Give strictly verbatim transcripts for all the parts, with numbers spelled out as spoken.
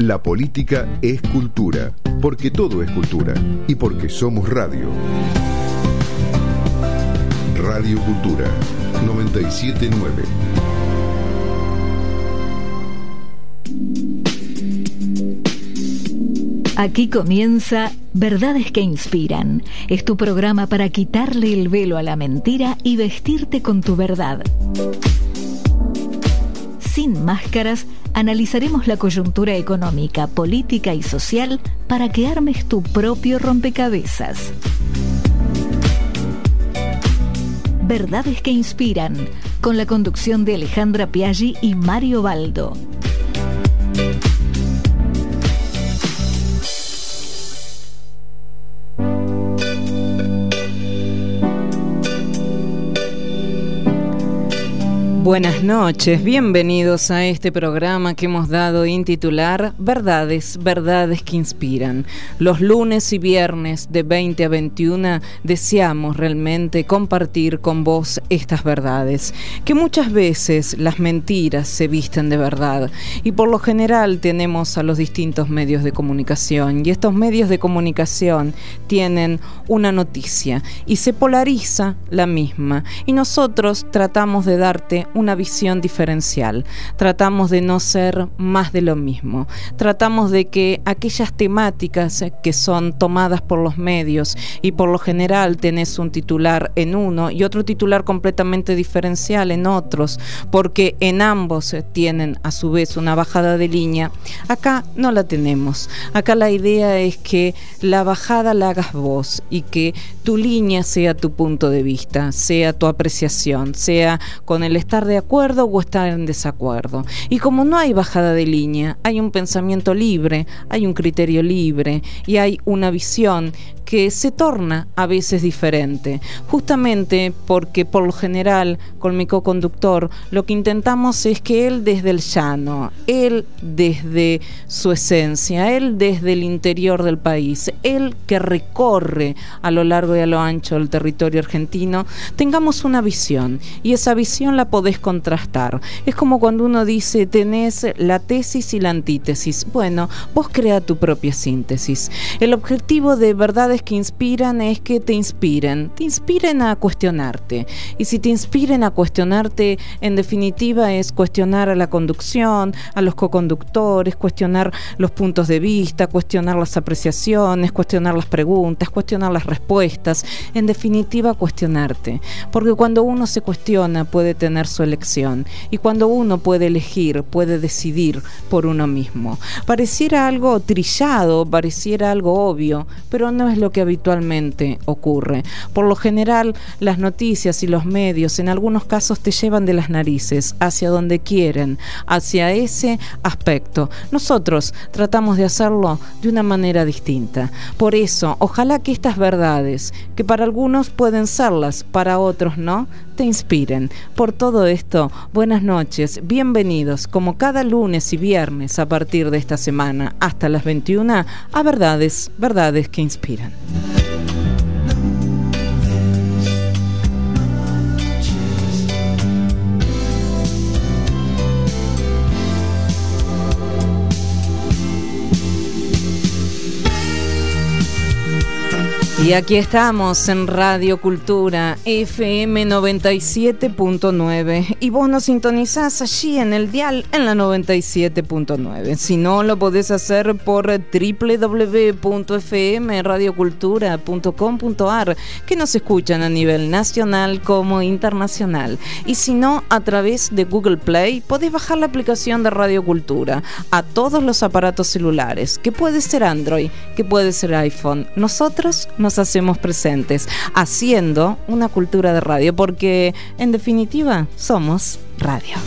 La política es cultura, porque todo es cultura y porque somos radio. Radio Cultura noventa y siete punto nueve. Aquí comienza Verdades que Inspiran. Es tu programa para quitarle el velo a la mentira y vestirte con tu verdad. Sin máscaras, analizaremos la coyuntura económica, política y social para que armes tu propio rompecabezas. Verdades que Inspiran, con la conducción de Alejandra Piaggi y Mario Baldo. Buenas noches, bienvenidos a este programa que hemos dado en titular Verdades, Verdades que Inspiran. Los lunes y viernes de veinte a veintiuna deseamos realmente compartir con vos estas verdades, que muchas veces las mentiras se visten de verdad y por lo general tenemos a los distintos medios de comunicación y estos medios de comunicación tienen una noticia y se polariza la misma y nosotros tratamos de darte una visión diferencial. Tratamos de no ser más de lo mismo. Tratamos de que aquellas temáticas que son tomadas por los medios y por lo general tenés un titular en uno y otro titular completamente diferencial en otros, porque en ambos tienen a su vez una bajada de línea, acá no la tenemos. Acá la idea es que la bajada la hagas vos y que tu línea sea tu punto de vista, sea tu apreciación, sea con el estar de acuerdo o estar en desacuerdo. Y como no hay bajada de línea, hay un pensamiento libre, hay un criterio libre y hay una visión que se torna a veces diferente, justamente porque por lo general con mi coconductor lo que intentamos es que él desde el llano, él desde su esencia, él desde el interior del país, él que recorre a lo largo y a lo ancho del territorio argentino, tengamos una visión y esa visión la podés contrastar. Es como cuando uno dice tenés la tesis y la antítesis. Bueno, vos crea tu propia síntesis. El objetivo de Verdades que Inspiran es que te inspiren, te inspiren a cuestionarte. Y si te inspiren a cuestionarte, en definitiva es cuestionar a la conducción, a los coconductores, cuestionar los puntos de vista, cuestionar las apreciaciones, cuestionar las preguntas, cuestionar las respuestas, en definitiva cuestionarte. Porque cuando uno se cuestiona puede tener su elección y cuando uno puede elegir, puede decidir por uno mismo. Pareciera algo trillado, pareciera algo obvio, pero no es lo que habitualmente ocurre. Por lo general, las noticias y los medios en algunos casos te llevan de las narices hacia donde quieren, hacia ese aspecto. Nosotros tratamos de hacerlo de una manera distinta. Por eso, ojalá que estas verdades, que para algunos pueden serlas, para otros no, te inspiren. Por todo esto, buenas noches, bienvenidos como cada lunes y viernes a partir de esta semana hasta las veintiuna a Verdades, Verdades que Inspiran. Y aquí estamos en Radio Cultura F M noventa y siete punto nueve y vos nos sintonizás allí en el dial en la noventa y siete punto nueve. Si no, lo podés hacer por doble u doble u doble u punto f m radio cultura punto com punto a r, que nos escuchan a nivel nacional como internacional. Y si no, a través de Google Play podés bajar la aplicación de Radio Cultura a todos los aparatos celulares, que puede ser Android, que puede ser iPhone. Nosotros nos hacemos presentes haciendo una cultura de radio, porque en definitiva somos radio.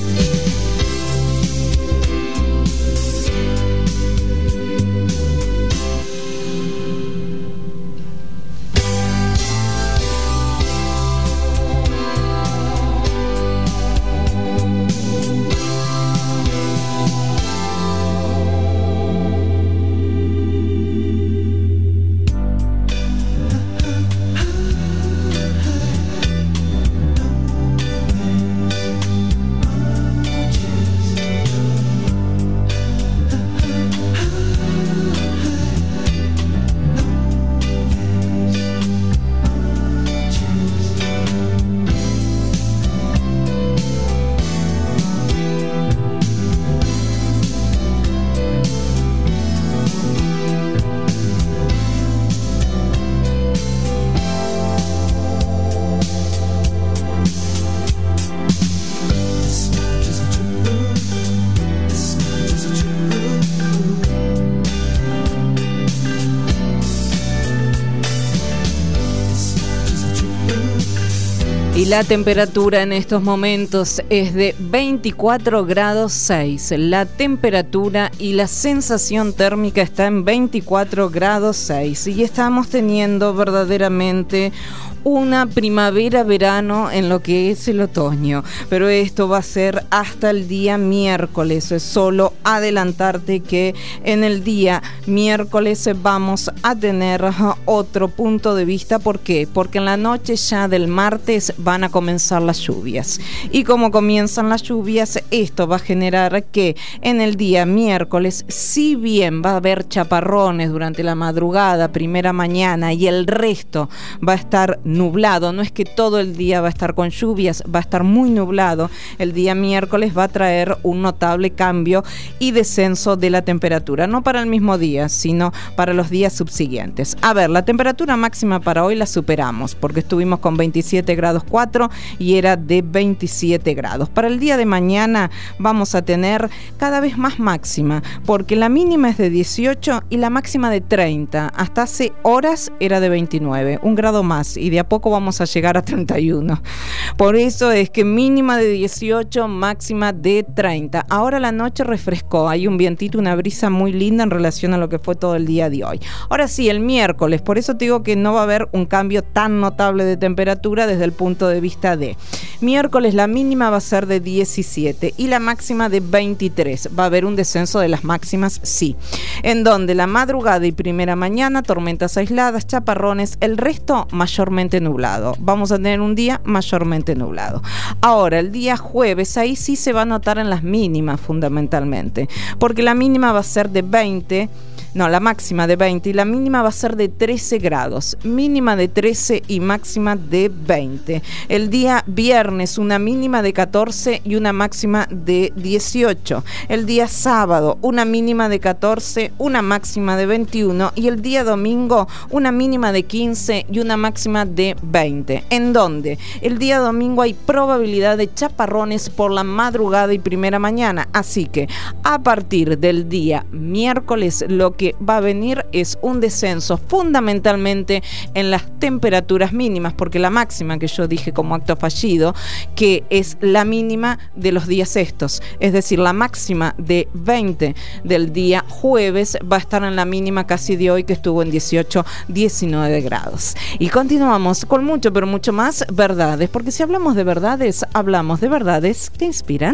la temperatura en estos momentos es de veinticuatro grados seis. La temperatura y la sensación térmica está en veinticuatro grados seis. Y estamos teniendo verdaderamente una primavera-verano en lo que es el otoño, pero esto va a ser hasta el día miércoles. Es solo adelantarte que en el día miércoles vamos a tener otro punto de vista. ¿Por qué? Porque en la noche ya del martes van a comenzar las lluvias, y como comienzan las lluvias, esto va a generar que en el día miércoles, si bien va a haber chaparrones durante la madrugada, primera mañana, y el resto va a estar nublado, no es que todo el día va a estar con lluvias, va a estar muy nublado, el día miércoles va a traer un notable cambio y descenso de la temperatura, no para el mismo día, sino para los días subsiguientes. A ver, la temperatura máxima para hoy la superamos, porque estuvimos con veintisiete grados cuatro y era de veintisiete grados. Para el día de mañana vamos a tener cada vez más máxima, porque la mínima es de dieciocho y la máxima de treinta. Hasta hace horas era de veintinueve, un grado más, y de a poco vamos a llegar a treinta y uno. Por eso es que mínima de dieciocho, máxima de treinta. Ahora la noche refrescó, hay un vientito, una brisa muy linda en relación a lo que fue todo el día de hoy. Ahora sí, el miércoles, por eso te digo que no va a haber un cambio tan notable de temperatura desde el punto de vista de miércoles. La mínima va a ser de diecisiete y la máxima de veintitrés. Va a haber un descenso de las máximas, sí, en donde la madrugada y primera mañana tormentas aisladas, chaparrones, el resto mayormente nublado. Vamos a tener un día mayormente nublado. Ahora, el día jueves, ahí sí se va a notar en las mínimas fundamentalmente, porque la mínima va a ser de veinte, no, la máxima de veinte y la mínima va a ser de trece grados, mínima de trece y máxima de veinte. El día viernes, una mínima de catorce y una máxima de dieciocho. El día sábado, una mínima de catorce, una máxima de veintiuno, y el día domingo, una mínima de quince y una máxima de veinte. En donde el día domingo hay probabilidad de chaparrones por la madrugada y primera mañana, así que a partir del día miércoles lo que va a venir es un descenso fundamentalmente en las temperaturas mínimas, porque la máxima que yo dije como acto fallido, que es la mínima de los días estos, es decir, la máxima de veinte del día jueves va a estar en la mínima casi de hoy, que estuvo en dieciocho, diecinueve grados. Y continuamos con mucho, pero mucho más verdades, porque si hablamos de verdades, hablamos de verdades que inspiran.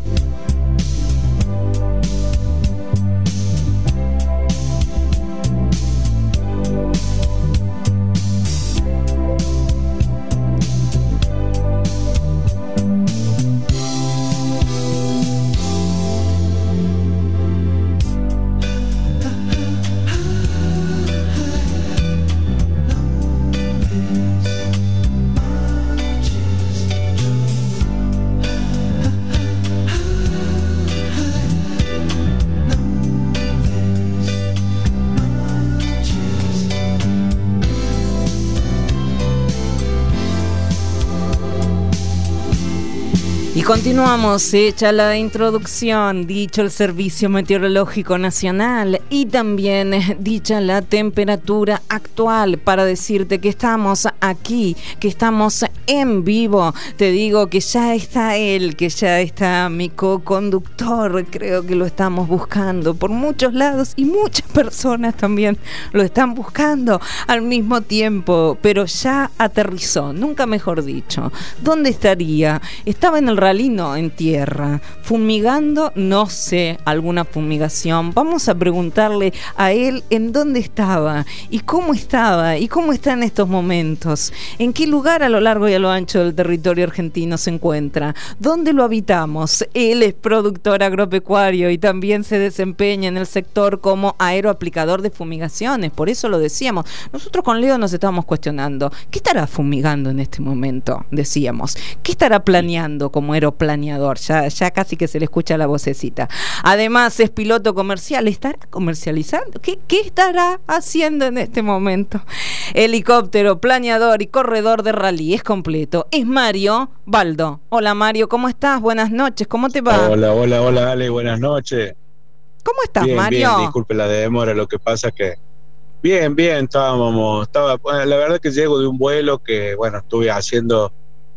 Y continuamos, hecha la introducción, dicho el Servicio Meteorológico Nacional y también dicha la temperatura actual, para decirte que estamos aquí, que estamos en vivo. Te digo que ya está él, que ya está mi co-conductor. Creo que lo estamos buscando por muchos lados y muchas personas también lo están buscando al mismo tiempo, pero ya aterrizó, nunca mejor dicho. ¿Dónde estaría? Estaba en el rally, no, en tierra, fumigando, no sé, alguna fumigación. Vamos a preguntarle a él en dónde estaba y cómo estaba y cómo está en estos momentos, en qué lugar a lo largo y a lo ancho del territorio argentino se encuentra, dónde lo habitamos. Él es productor agropecuario y también se desempeña en el sector como aeroaplicador de fumigaciones. Por eso lo decíamos, nosotros con Leo nos estábamos cuestionando, ¿qué estará fumigando en este momento? Decíamos, ¿qué estará planeando como aeroplaneador? Ya, ya casi que se le escucha la vocecita. Además es piloto comercial, ¿estará comercializando? ¿Qué, qué estará haciendo en este momento? Helicóptero, planeador y corredor de rally, es completo. Es Mario Baldo. Hola Mario, ¿cómo estás? Buenas noches, ¿cómo te va? Hola, hola, hola Ale, buenas noches. ¿Cómo estás, bien, Mario? Bien, disculpe la demora, lo que pasa es que bien, bien, estábamos, estaba, bueno, la verdad que llego de un vuelo que, bueno, estuve haciendo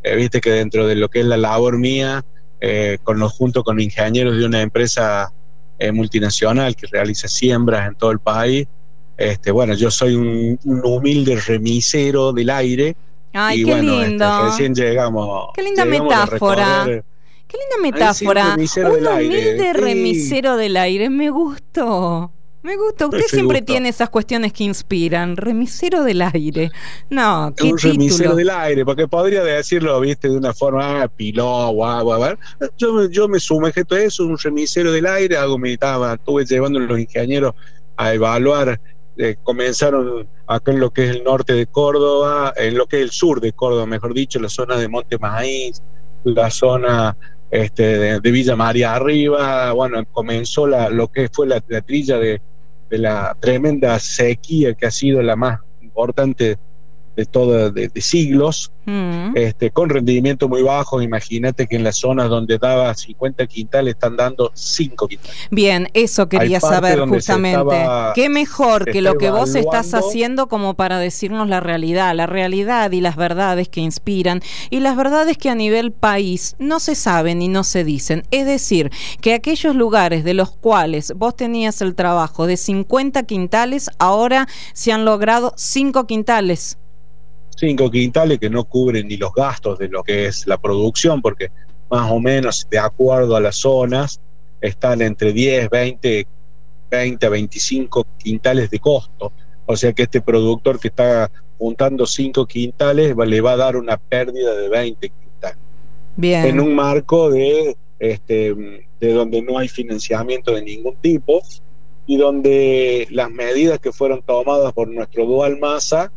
eh, viste que dentro de lo que es la labor mía, eh, con los, junto con ingenieros de una empresa eh, multinacional que realiza siembras en todo el país, este, bueno, yo soy un, un humilde remisero del aire. Ay, y qué bueno, lindo. Este, recién llegamos. Qué linda llegamos metáfora. Recorrer, qué linda metáfora. Ay, sí, un remisero un del humilde aire. remisero del aire. Me gustó. Me gusta. Usted Sí, siempre gusto. tiene esas cuestiones que inspiran. Remisero del aire. No, qué un título. remisero del aire, porque podría decirlo, viste, de una forma, ah, piló, guau, guau, guau. Yo, me- yo me sujeto a eso, un remisero del aire, hago mi, estaba, estuve llevando a los ingenieros a evaluar, eh, comenzaron acá en lo que es el norte de Córdoba, en lo que es el sur de Córdoba, mejor dicho, la zona de Monte Maíz, la zona este, de, de Villa María arriba, bueno, comenzó la, lo que fue la, la trilla de, de la tremenda sequía que ha sido la más importante de toda de, de siglos, Mm. este, con rendimiento muy bajo. Imagínate que en las zonas donde daba cincuenta quintales están dando cinco quintales. Bien, eso quería Hay parte saber donde se justamente. estaba- Qué mejor se que está lo que vos estás evaluando. haciendo como para decirnos la realidad, la realidad y las verdades que inspiran y las verdades que a nivel país no se saben y no se dicen. Es decir, que aquellos lugares de los cuales vos tenías el trabajo de cincuenta quintales, ahora se han logrado cinco quintales. Cinco quintales que no cubren ni los gastos de lo que es la producción, porque más o menos, de acuerdo a las zonas, están entre diez, veinte, veinte a veinticinco quintales de costo. O sea que este productor que está juntando cinco quintales va- le va a dar una pérdida de veinte quintales. Bien. En un marco de, este, de donde no hay financiamiento de ningún tipo y donde las medidas que fueron tomadas por nuestro Dual Masa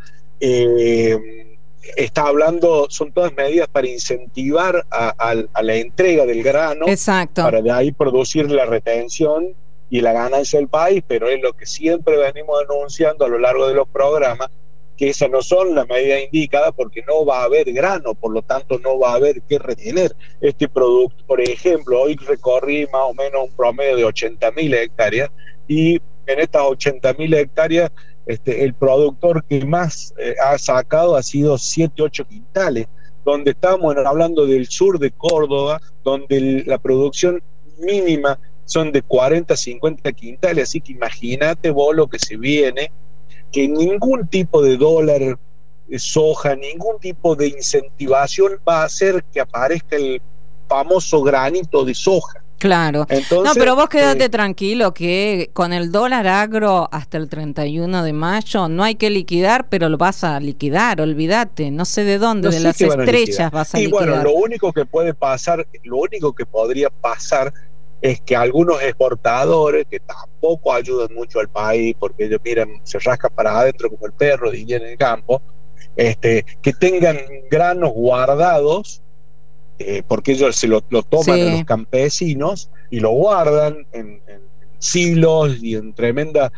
eh, está hablando, son todas medidas para incentivar a, a, a la entrega del grano, Exacto. para de ahí producir la retención y la ganancia del país, pero es lo que siempre venimos anunciando a lo largo de los programas, que esas no son las medidas indicadas porque no va a haber grano, por lo tanto no va a haber que retener este producto. Por ejemplo, hoy recorrí más o menos un promedio de ochenta mil hectáreas y en estas ochenta mil hectáreas este, el productor que más eh, ha sacado ha sido siete, ocho quintales, donde estamos hablando del sur de Córdoba, donde el, la producción mínima son de cuarenta, cincuenta quintales, así que imagínate vos lo que se viene, que ningún tipo de dólar, de soja, ningún tipo de incentivación va a hacer que aparezca el famoso granito de soja. Claro. Entonces, no, pero vos quedate eh, tranquilo que con el dólar agro hasta el treinta y uno de mayo no hay que liquidar, pero lo vas a liquidar, olvídate, no sé de dónde, no de sé las qué van a estrellas liquidar. vas a y liquidar. bueno, lo único que puede pasar, lo único que podría pasar es que algunos exportadores, que tampoco ayudan mucho al país, porque ellos miran, se rascan para adentro como el perro, diría en el campo, este, que tengan granos guardados, eh, porque ellos se lo, lo toman Sí. a los campesinos y lo guardan en, en silos y en tremendas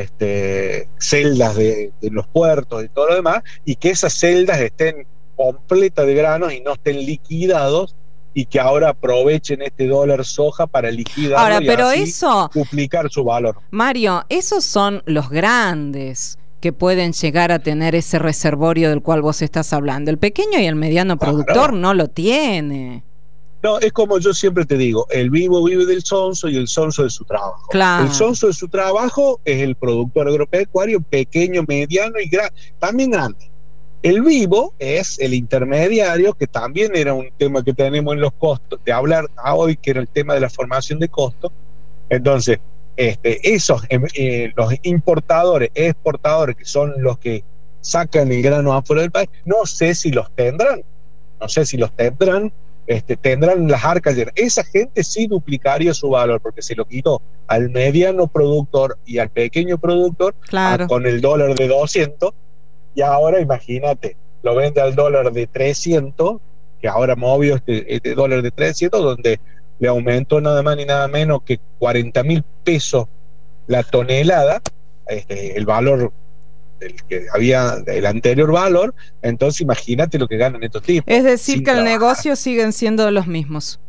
este, celdas de, de los puertos y todo lo demás, y que esas celdas estén completas de granos y no estén liquidados, y que ahora aprovechen este dólar soja para liquidarlo Ahora, y pero así eso, duplicar su valor. Mario, esos son los grandes que pueden llegar a tener ese reservorio del cual vos estás hablando. El pequeño y el mediano Claro. productor no lo tiene. No, es como yo siempre te digo, el vivo vive del sonso y el sonso de su trabajo. Claro. El sonso de su trabajo es el productor agropecuario, pequeño, mediano y gran, también grande. El vivo es el intermediario, que también era un tema que tenemos en los costos, de hablar a hoy, que era el tema de la formación de costos. Entonces, este, esos, eh, los importadores, exportadores, que son los que sacan el grano afuera del país, no sé si los tendrán, no sé si los tendrán, este, tendrán las arcas llenas. Esa gente sí duplicaría su valor, porque se lo quitó al mediano productor y al pequeño productor Claro. a, con el dólar de doscientos, y ahora imagínate, lo vende al dólar de trescientos, que ahora movió este, este dólar de trescientos, donde le aumentó nada más ni nada menos que cuarenta mil pesos la tonelada, este, el valor del que había, el anterior valor. Entonces imagínate lo que ganan estos tipos. Es decir, sin que el trabajar. negocio siguen siendo los mismos.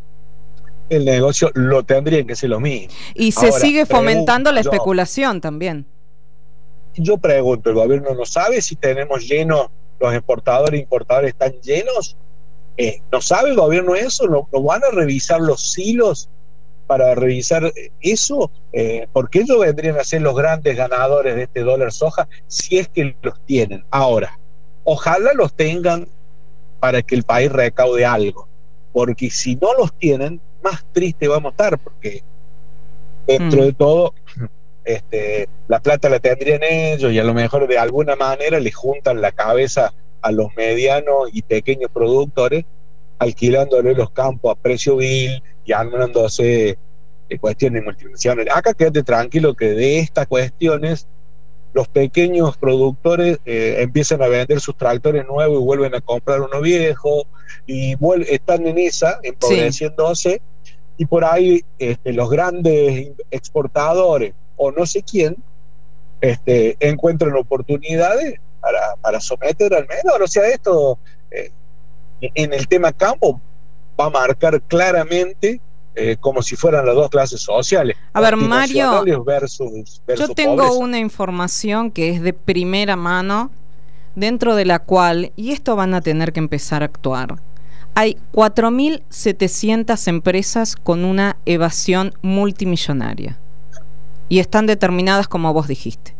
El negocio lo tendrían que ser lo mismo. Y se Ahora, sigue fomentando la pregunto yo. especulación también. Yo pregunto, ¿el gobierno no sabe si tenemos llenos, los exportadores e importadores están llenos? Eh, ¿No sabe el gobierno eso? ¿No, no van a revisar los silos para revisar eso? Eh, porque ellos vendrían a ser los grandes ganadores de este dólar soja si es que los tienen. Ahora, ojalá los tengan para que el país recaude algo, porque si no los tienen, más triste vamos a estar, porque dentro mm. de todo este, la plata la tendrían ellos y a lo mejor de alguna manera le juntan la cabeza a los medianos y pequeños productores, alquilándole los campos a precio vil y armándose de cuestiones multinacionales. Acá quédate tranquilo que de estas cuestiones los pequeños productores eh, empiezan a vender sus tractores nuevos y vuelven a comprar uno viejo y vuel- están en esa, empobreciéndose, sí. Y por ahí este, los grandes exportadores o no sé quién este, encuentran oportunidades para, para someter al menor. O sea, esto eh, en el tema campo va a marcar claramente Eh, como si fueran las dos clases sociales. A ver, Mario, versus, versus yo tengo pobreza. Una información que es de primera mano, dentro de la cual, y esto van a tener que empezar a actuar, hay cuatro mil setecientas empresas con una evasión multimillonaria y están determinadas como vos dijiste.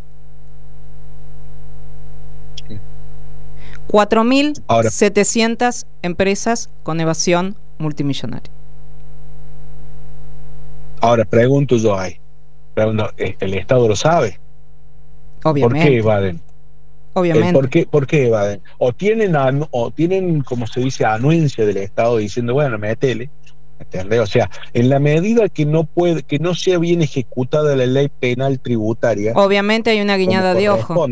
cuatro mil setecientas empresas con evasión multimillonaria. Ahora pregunto yo ahí, pregunto, ¿el Estado lo sabe? Obviamente. ¿Por qué evaden? Obviamente. ¿Por qué, por qué evaden? O tienen, anu- o tienen, como se dice, anuencia del Estado diciendo, bueno, métele, ¿entendés? O sea, en la medida que no puede, que no sea bien ejecutada la ley penal tributaria. Obviamente hay una guiñada de ojo.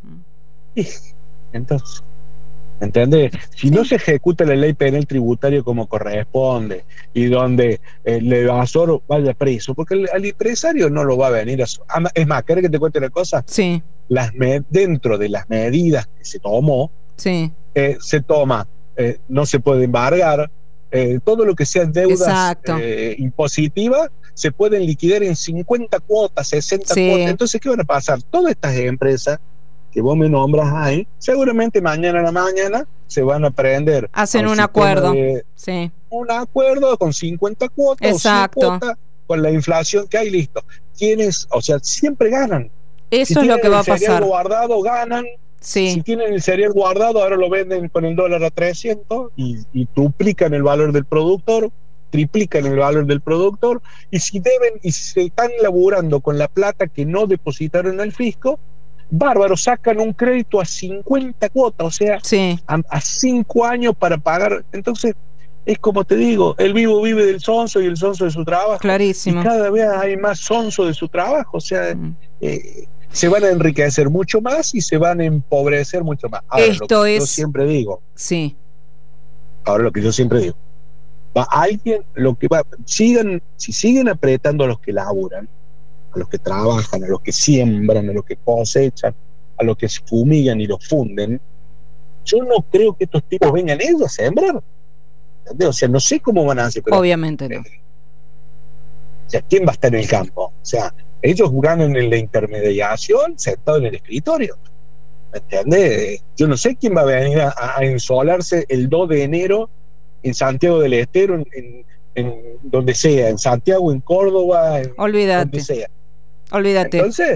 Y, entonces, ¿entendés? Si sí. no se ejecuta la ley penal tributaria como corresponde y donde el evasor vaya preso, porque el, el empresario no lo va a venir a... Es más, ¿querés que te cuente una cosa? Sí. Las me, dentro de las medidas que se tomó, sí. eh, se toma, eh, no se puede embargar, eh, todo lo que sean deudas eh, impositivas se pueden liquidar en cincuenta cuotas, sesenta sí. cuotas. Entonces, ¿qué van a pasar? Todas estas empresas que vos me nombras ahí, seguramente mañana a la mañana se van a prender. Hacen un acuerdo. De, sí. Un acuerdo con cincuenta cuotas. Exacto. O cien cuotas, con la inflación que hay, listo. Quienes, o sea, siempre ganan. Eso si es lo que va a pasar. Si tienen el cereal guardado, ganan. Sí. Si tienen el cereal guardado, ahora lo venden con el dólar a trescientos y, y duplican el valor del productor, triplican el valor del productor. Y si deben, y si se están laburando con la plata que no depositaron al fisco, bárbaro, sacan un crédito a cincuenta cuotas, o sea, sí. a, a cinco años para pagar. Entonces, es como te digo, el vivo vive del sonso y el sonso de su trabajo. Clarísimo. Y cada vez hay más sonso de su trabajo, o sea, mm. eh, se van a enriquecer mucho más y se van a empobrecer mucho más. Ahora, Esto lo que es... yo siempre digo. Sí. Ahora, lo que yo siempre digo. Va alguien, lo que va, sigan, si siguen apretando a los que laburan, a los que trabajan, a los que siembran, a los que cosechan, a los que se fumigan y los funden, yo no creo que estos tipos vengan ellos a sembrar. ¿Entendés? O sea, no sé cómo van a hacer. Pero, obviamente no. Eh, o sea, ¿quién va a estar en el campo? O sea, ellos ganan en la intermediación sentados en el escritorio. ¿Me entiendes? Yo no sé quién va a venir a, a ensolarse el dos de enero en Santiago del Estero, en, en, en donde sea, en Santiago, en Córdoba, en Olvídate. donde sea. Olvídate. Entonces,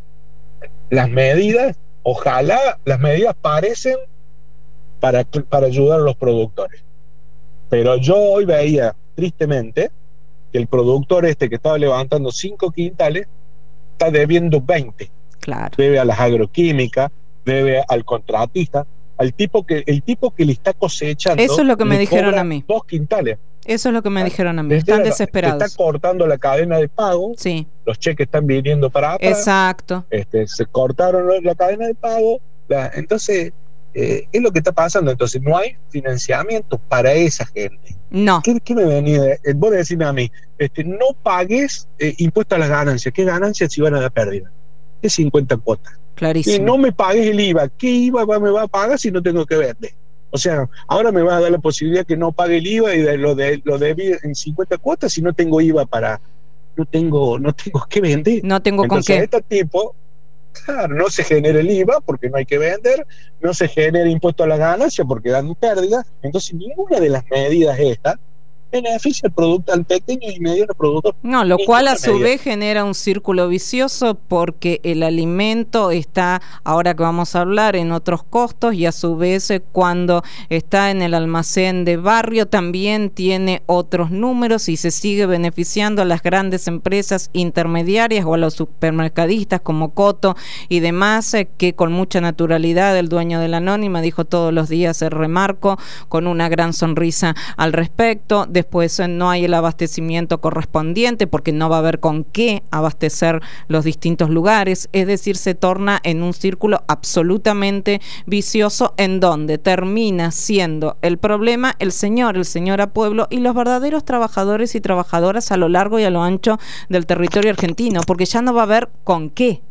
las medidas, ojalá las medidas parecen para, para ayudar a los productores. Pero yo hoy veía, tristemente, que el productor este que estaba levantando cinco quintales está debiendo veinte. Claro. Debe a las agroquímicas, debe al contratista, al tipo que, el tipo que le está cosechando. Eso es lo que me dijeron a mí. Dos quintales. Eso es lo que me dijeron a mí. Están desesperados. Está cortando la cadena de pago. Sí. Los cheques están viniendo para atrás. Exacto. Este, se cortaron la cadena de pago. La, entonces, eh, es lo que está pasando. Entonces, no hay financiamiento para esa gente. No. ¿Qué, qué me venía? Eh, vos decime a mí, este, no pagues eh, impuesto a las ganancias. ¿Qué ganancias si van a dar pérdida? ¿Qué cincuenta cuotas? Clarísimo. Y no me pagues el I V A. ¿Qué I V A me va a pagar si no tengo que vender? O sea, ahora me vas a dar la posibilidad que no pague el I V A y de lo de lo debí en cincuenta cuotas si no tengo I V A para no tengo no tengo que vender. No tengo Entonces, con qué. Este tipo Claro, no se genera el I V A porque no hay que vender, no se genera impuesto a la ganancia porque dan pérdida. Entonces, ninguna de las medidas estas beneficia al producto, al pequeño y mediano productor. No, lo cual a su vez genera un círculo vicioso porque el alimento está, ahora que vamos a hablar, en otros costos, y a su vez cuando está en el almacén de barrio también tiene otros números y se sigue beneficiando a las grandes empresas intermediarias o a los supermercadistas como Coto y demás, que con mucha naturalidad el dueño de la Anónima dijo todos los días el remarco con una gran sonrisa al respecto. Después no hay el abastecimiento correspondiente porque no va a haber con qué abastecer los distintos lugares, es decir, se torna en un círculo absolutamente vicioso en donde termina siendo el problema el señor, el señor a pueblo y los verdaderos trabajadores y trabajadoras a lo largo y a lo ancho del territorio argentino, porque ya no va a haber con qué.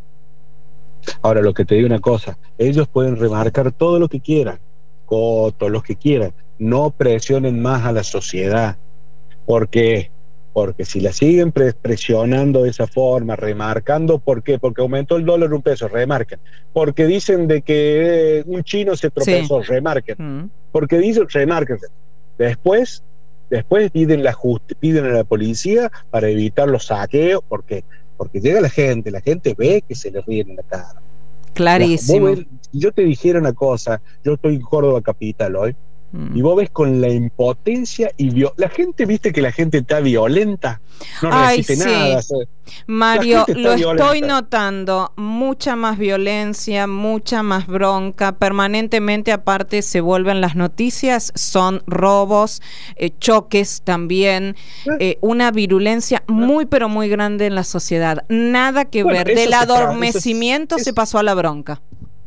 Ahora, lo que te digo una cosa, ellos pueden remarcar todo lo que quieran, Coto, los que quieran, no presionen más a la sociedad. ¿Por qué? Porque si la siguen pre presionando de esa forma, remarcando, ¿por qué? Porque aumentó el dólar un peso, remarquen. Porque dicen de que eh, un chino se tropezó, sí. remarquen. Mm. Porque dicen, remarquen. Después, después piden, la just piden a la policía para evitar los saqueos, ¿por qué? Porque llega la gente, la gente ve que se le ríen en la cara. Clarísimo. Ves, si yo te dijera una cosa, yo estoy en Córdoba capital hoy, y vos ves con la impotencia y la gente, viste que la gente está violenta, no Ay, resiste sí. nada. O sea, Mario, lo violenta. Estoy notando, mucha más violencia, mucha más bronca, permanentemente aparte se vuelven las noticias, son robos, eh, choques también, eh, una virulencia muy pero muy grande en la sociedad, nada que bueno, ver, del adormecimiento se, se pasó a la bronca.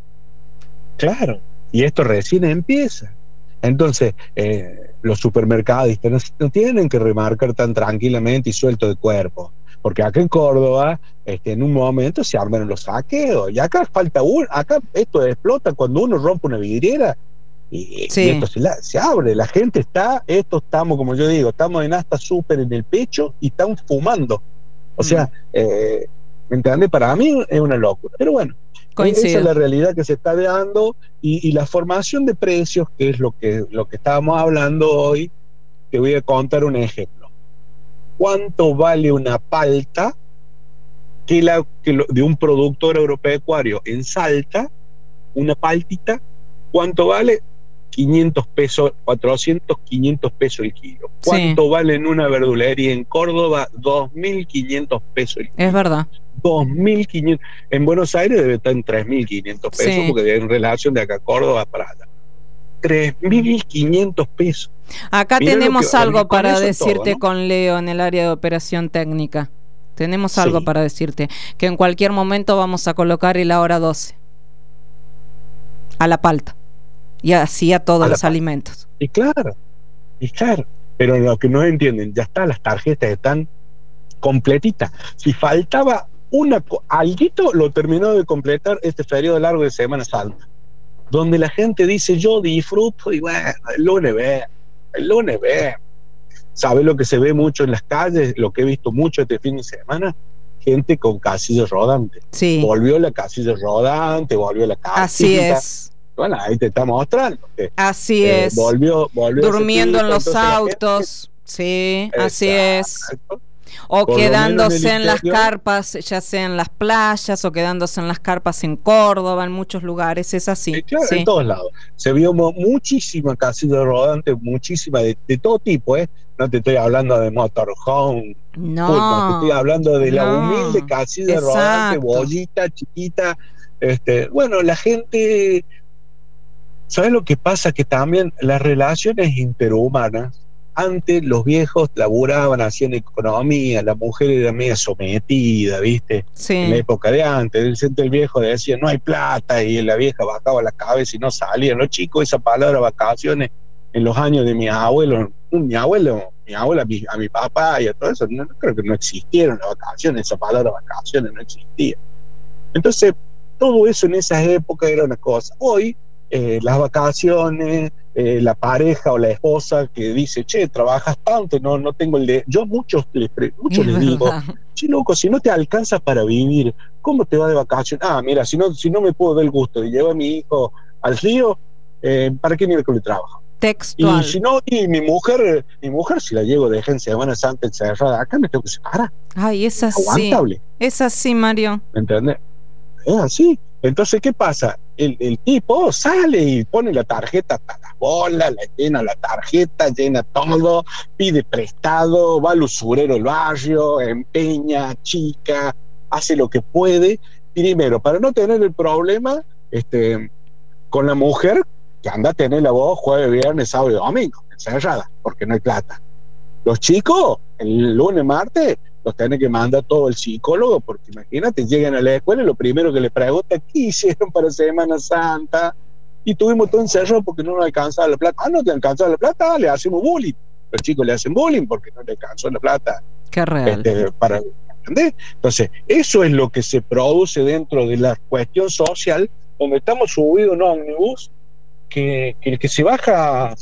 Claro, y esto recién empieza. Entonces, eh, los supermercadistas no, no tienen que remarcar tan tranquilamente y suelto de cuerpo, porque acá en Córdoba, este, en un momento se arman los saqueos, y acá falta uno, acá esto explota cuando uno rompe una vidriera, y, sí. y esto se, la, se abre, la gente está, esto estamos, como yo digo, estamos en hasta súper en el pecho y están fumando, o mm. sea, eh, ¿me entiendes? Para mí es una locura, pero bueno. Coincido. Esa es la realidad que se está dando y, y la formación de precios, que es lo que, lo que estábamos hablando hoy. Te voy a contar un ejemplo. ¿Cuánto vale una palta que la, que lo, de un productor agropecuario en Salta? Una paltita, ¿cuánto vale? quinientos pesos, cuatrocientos, quinientos pesos el kilo. ¿Cuánto sí. vale en una verdulería en Córdoba? dos mil quinientos pesos el kilo. Es verdad. dos mil quinientos. En Buenos Aires debe estar en tres mil quinientos pesos, sí. porque en relación de acá a Córdoba para allá. tres mil quinientos pesos. Acá Mirá tenemos que, algo para decirte todo, ¿no? Con Leo en el área de operación técnica. Tenemos algo sí. para decirte. Que en cualquier momento vamos a colocar el hora doce. A la palta. Y así a todos a los alimentos. Y claro, y claro. Pero lo que no entienden, ya está, las tarjetas están completitas. Si faltaba una, alguito lo terminó de completar este periodo largo de Semana Santa, donde la gente dice, yo disfruto y bueno, el lunes ve, el lunes ve. ¿Sabe lo que se ve mucho en las calles? Lo que he visto mucho este fin de semana, gente con casillas rodantes. Sí. Volvió la casilla rodante, volvió la casilla. Así es. Bueno, ahí te está mostrando. Que, así eh, es. Volvió, volvió durmiendo en los autos. Gente, sí, exacto. Así es. O por quedándose en, en las carpas, ya sea en las playas, o quedándose en las carpas en Córdoba, en muchos lugares, es así. Sí, claro, sí. En todos lados. Se vio muchísima casilla rodante, muchísima, de, de todo tipo, ¿eh? No te estoy hablando de motorhome, no, no te estoy hablando de la no. humilde casilla Exacto. rodante, bollita, chiquita. Este, bueno, la gente... ¿Sabes lo que pasa? Que también las relaciones interhumanas, antes los viejos laburaban, hacían economía, la mujer era media sometida, ¿viste? Sí. En la época de antes, el, el viejo decía, no hay plata, y la vieja bajaba la cabeza y no salían. Los chicos, esa palabra vacaciones, en los años de mi abuelo, mi abuelo, mi abuela, a mi, a mi papá y a todo eso, no, creo que no existieron las vacaciones, esa palabra vacaciones no existía. Entonces, todo eso en esas épocas era una cosa. Hoy, Eh, las vacaciones, eh, la pareja o la esposa que dice, che, trabajas tanto, no, no tengo el de... Yo a muchos les, muchos les digo, che, loco, si no te alcanza para vivir, ¿cómo te va de vacaciones? Ah, mira, si no, si no me puedo dar el gusto de llevar a mi hijo al río, eh, ¿para qué miércoles trabajo? Textual. Y si no, y mi mujer, mi mujer si la llevo de en Semana Santa encerrada, acá me tengo que separar. Ay, es así. Aguantable. Es así, Mario. ¿Me entendés? Es así. Entonces, ¿qué pasa? El, el tipo sale y pone la tarjeta hasta las bolas, la llena la tarjeta, llena todo, pide prestado, va al usurero del barrio, empeña, chica, hace lo que puede. Primero, para no tener el problema este, con la mujer, que anda a tener la voz jueves, viernes, sábado y domingo, encerrada, porque no hay plata. Los chicos, el lunes, martes, los tiene que mandar todo el psicólogo, porque imagínate, llegan a la escuela y lo primero que les preguntan, ¿qué hicieron para Semana Santa? Y tuvimos todo encerrado porque no nos alcanzaba la plata. Ah, no te alcanzaba la plata, le hacemos bullying. Los chicos le hacen bullying porque no le alcanzó la plata. Qué real. Este, para, ¿entendés? Entonces, eso es lo que se produce dentro de la cuestión social, donde estamos subidos en un ómnibus, que, que el que se baja,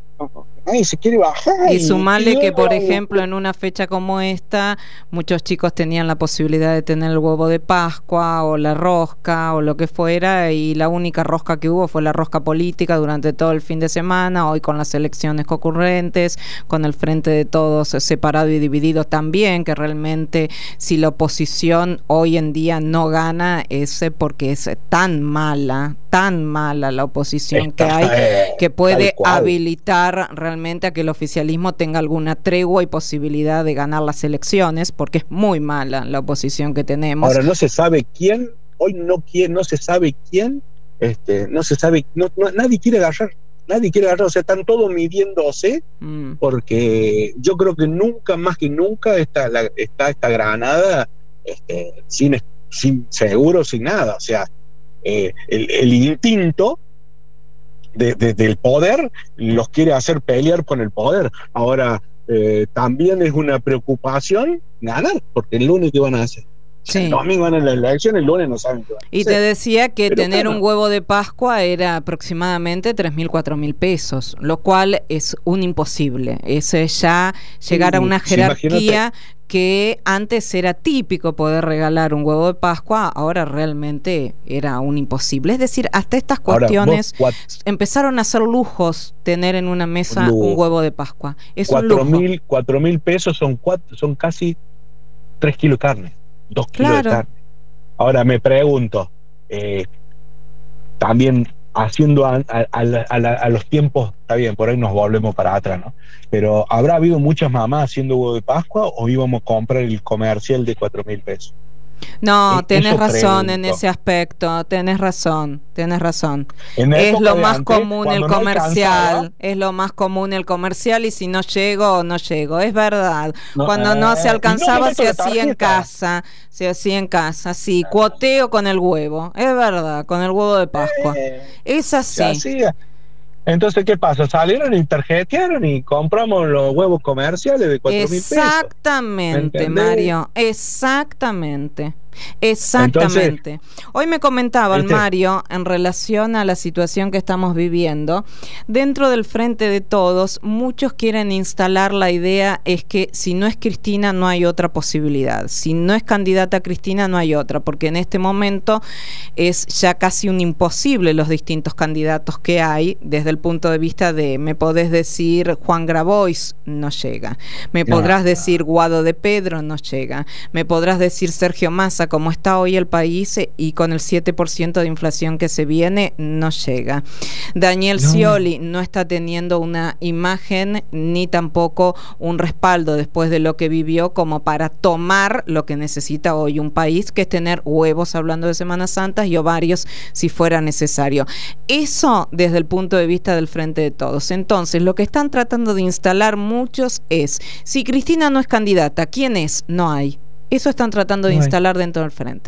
ay, se quiere bajar. Y sumale y que, por no, ejemplo, en una fecha como esta, muchos chicos tenían la posibilidad de tener el huevo de Pascua o la rosca o lo que fuera, y la única rosca que hubo fue la rosca política durante todo el fin de semana, hoy con las elecciones concurrentes, con el Frente de Todos separado y dividido también, que realmente si la oposición hoy en día no gana es porque es tan mala, tan mala la oposición que hay, que puede habilitar realmente a que el oficialismo tenga alguna tregua y posibilidad de ganar las elecciones, porque es muy mala la oposición que tenemos. Ahora no se sabe quién, hoy no quién, no se sabe quién, este, no se sabe, no, no, nadie quiere agarrar, nadie quiere agarrar, o sea, están todos midiéndose, mm. porque yo creo que nunca, más que nunca, está, la, está esta granada este, sin, sin seguro, sin nada, o sea, eh, el, el instinto De, de, del poder los quiere hacer pelear con el poder. Ahora, eh, también es una preocupación ganar, porque el lunes ¿qué van a hacer? Sí. El domingo van a la elección, el lunes no saben qué van a hacer. Y te decía que Pero tener claro, un huevo de Pascua era aproximadamente tres mil, cuatro mil pesos, lo cual es un imposible. Es ya llegar sí, a una jerarquía sí, que antes era típico poder regalar un huevo de Pascua, ahora realmente era un imposible. Es decir, hasta estas cuestiones ahora, vos, empezaron a ser lujos tener en una mesa un, un huevo de Pascua. Es cuatro un lujo. Mil, cuatro mil pesos son, cuatro, son casi tres kilos de carne. Dos kilos claro. de carne. Ahora me pregunto, eh, también haciendo a, a, a, a, la, a los tiempos, está bien, por ahí nos volvemos para atrás, ¿no? Pero ¿habrá habido muchas mamás haciendo huevo de Pascua o íbamos a comprar el comercial de cuatro mil pesos? No, eh, tenés razón pregunto. en ese aspecto, tenés razón, tenés razón. Es lo más antes, común el comercial, no es lo más común el comercial y si no llego, no llego, es verdad. No, cuando eh, no se alcanzaba no se hacía en casa, se hacía en casa, sí, cuoteo con el huevo, es verdad, con el huevo de Pascua. Eh, es así. Entonces, ¿qué pasa? Salieron y tarjetearon y compramos los huevos comerciales de cuatro mil pesos. Exactamente, Mario, exactamente. Exactamente. Entonces, hoy me comentaba este, el Mario en relación a la situación que estamos viviendo. Dentro del Frente de Todos, muchos quieren instalar la idea es que si no es Cristina no hay otra posibilidad. Si no es candidata Cristina no hay otra, porque en este momento es ya casi un imposible los distintos candidatos que hay desde el punto de vista de, me podés decir Juan Grabois, no llega. Me no, podrás no. decir Guado de Pedro, no llega. Me podrás decir Sergio Massa, como está hoy el país y con el siete por ciento de inflación que se viene, no llega. Daniel no. Scioli no está teniendo una imagen ni tampoco un respaldo después de lo que vivió como para tomar lo que necesita hoy un país, que es tener huevos, hablando de Semana Santa, y ovarios si fuera necesario. Eso desde el punto de vista del Frente de Todos. Entonces, lo que están tratando de instalar muchos es, si Cristina no es candidata, ¿quién es? No hay. Eso están tratando de no instalar dentro del Frente.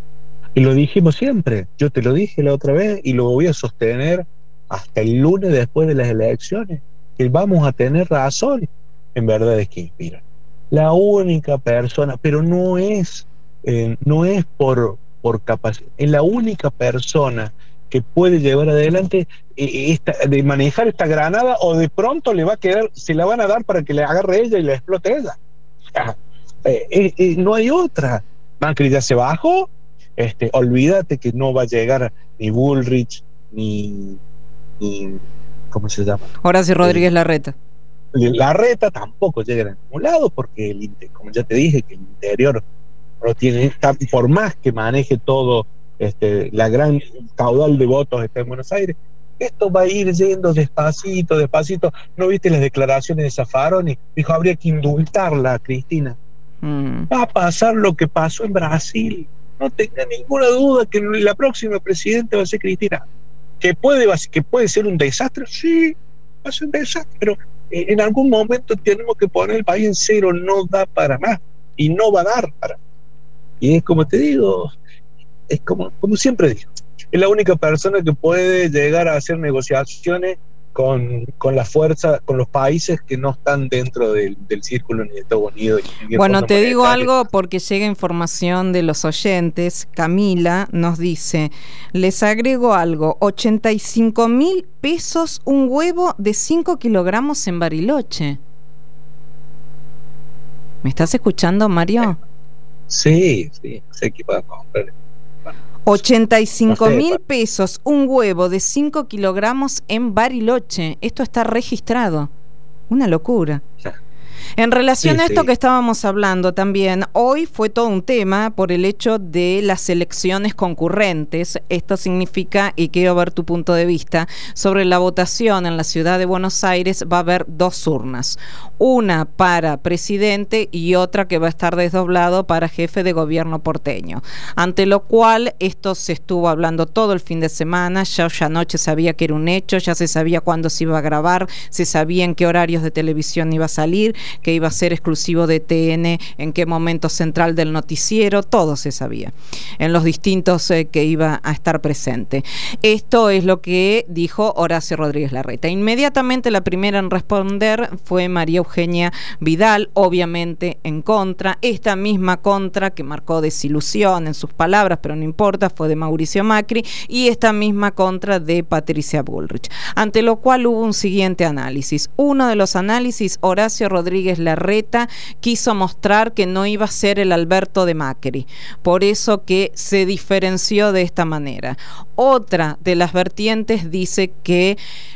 Y lo dijimos siempre, yo te lo dije la otra vez y lo voy a sostener hasta el lunes después de las elecciones, que vamos a tener razón en Verdades que Inspiran. La única persona, pero no es, eh, no es por, por capacidad, es la única persona que puede llevar adelante eh, esta, de manejar esta granada, o de pronto le va a quedar, se la van a dar para que le agarre ella y le explote ella. Ah, eh, eh, eh, no hay otra. Macri ya se bajó, este, olvídate que no va a llegar ni Bullrich, ni, ni ¿cómo se llama? Horacio Rodríguez Larreta. Larreta tampoco llega a ningún lado, porque el, como ya te dije, que el interior no tiene, por más que maneje todo, este, la gran caudal de votos está en Buenos Aires, esto va a ir yendo despacito, despacito. ¿No viste las declaraciones de Zaffaroni? Dijo, habría que indultarla a Cristina. Mm. Va a pasar lo que pasó en Brasil. No tenga ninguna duda que la próxima presidenta va a ser Cristina. ¿Que puede, que puede ser un desastre? Sí, va a ser un desastre, pero eh, en algún momento tenemos que poner el país en cero, no da para más, y no va a dar para más. Y es como te digo, es como, como siempre digo, es la única persona que puede llegar a hacer negociaciones con, con la fuerza, con los países que no están dentro del, del círculo ni de Estados Unidos. Bueno, te digo algo porque llega información de los oyentes. Camila nos dice, les agrego algo, ochenta y cinco mil pesos un huevo de cinco kilogramos en Bariloche. ¿Me estás escuchando, Mario? Sí, sí, sé que va a comprar. ochenta y cinco mil pesos un huevo de cinco kilogramos en Bariloche. Esto está registrado. Una locura. En relación sí, a esto sí. que estábamos hablando también, hoy fue todo un tema por el hecho de las elecciones concurrentes. Esto significa, y quiero ver tu punto de vista, sobre la votación en la ciudad de Buenos Aires va a haber dos urnas. Una para presidente y otra que va a estar desdoblado para jefe de gobierno porteño. Ante lo cual, esto se estuvo hablando todo el fin de semana, ya, ya anoche sabía que era un hecho, ya se sabía cuándo se iba a grabar, se sabía en qué horarios de televisión iba a salir, que iba a ser exclusivo de T N, en qué momento central del noticiero, todo se sabía, en los distintos eh, que iba a estar presente. Esto es lo que dijo Horacio Rodríguez Larreta. Inmediatamente la primera en responder fue María Eugenia Vidal, obviamente en contra. Esta misma contra que marcó desilusión en sus palabras, pero no importa, fue de Mauricio Macri, y esta misma contra de Patricia Bullrich. Ante lo cual hubo un siguiente análisis. Uno de los análisis, Horacio Rodríguez Larreta quiso mostrar que no iba a ser el Alberto de Macri, por eso que se diferenció de esta manera. Otra de las vertientes dice que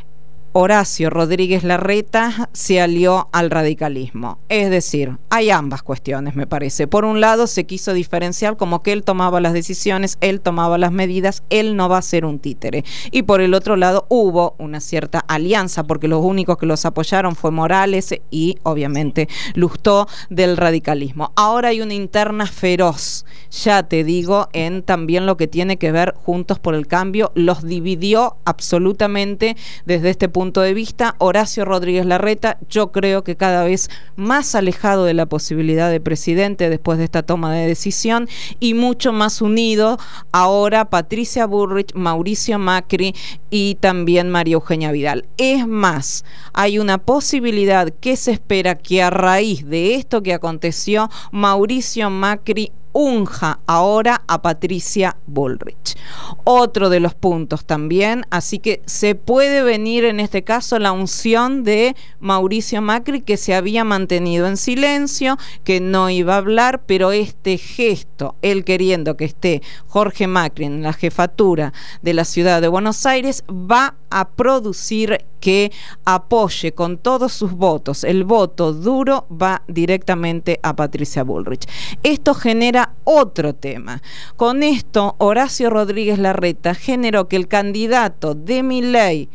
Horacio Rodríguez Larreta se alió al radicalismo. Es decir, hay ambas cuestiones, me parece. Por un lado, se quiso diferenciar como que él tomaba las decisiones, él tomaba las medidas, él no va a ser un títere. Y por el otro lado, hubo una cierta alianza, porque los únicos que los apoyaron fue Morales y, obviamente, Lustó del radicalismo. Ahora hay una interna feroz, ya te digo, en también lo que tiene que ver Juntos por el Cambio. Los dividió absolutamente desde este punto punto de vista. Horacio Rodríguez Larreta, yo creo que cada vez más alejado de la posibilidad de presidente después de esta toma de decisión, y mucho más unido ahora Patricia Bullrich, Mauricio Macri y también María Eugenia Vidal. Es más, hay una posibilidad que se espera que a raíz de esto que aconteció, Mauricio Macri unja ahora a Patricia Bullrich. Otro de los puntos también, así que se puede venir en este caso la unción de Mauricio Macri, que se había mantenido en silencio, que no iba a hablar, pero este gesto, él queriendo que esté Jorge Macri en la jefatura de la ciudad de Buenos Aires, va a producir que apoye con todos sus votos. El voto duro va directamente a Patricia Bullrich. Esto genera otro tema. Con esto, Horacio Rodríguez Larreta generó que el candidato de Milei,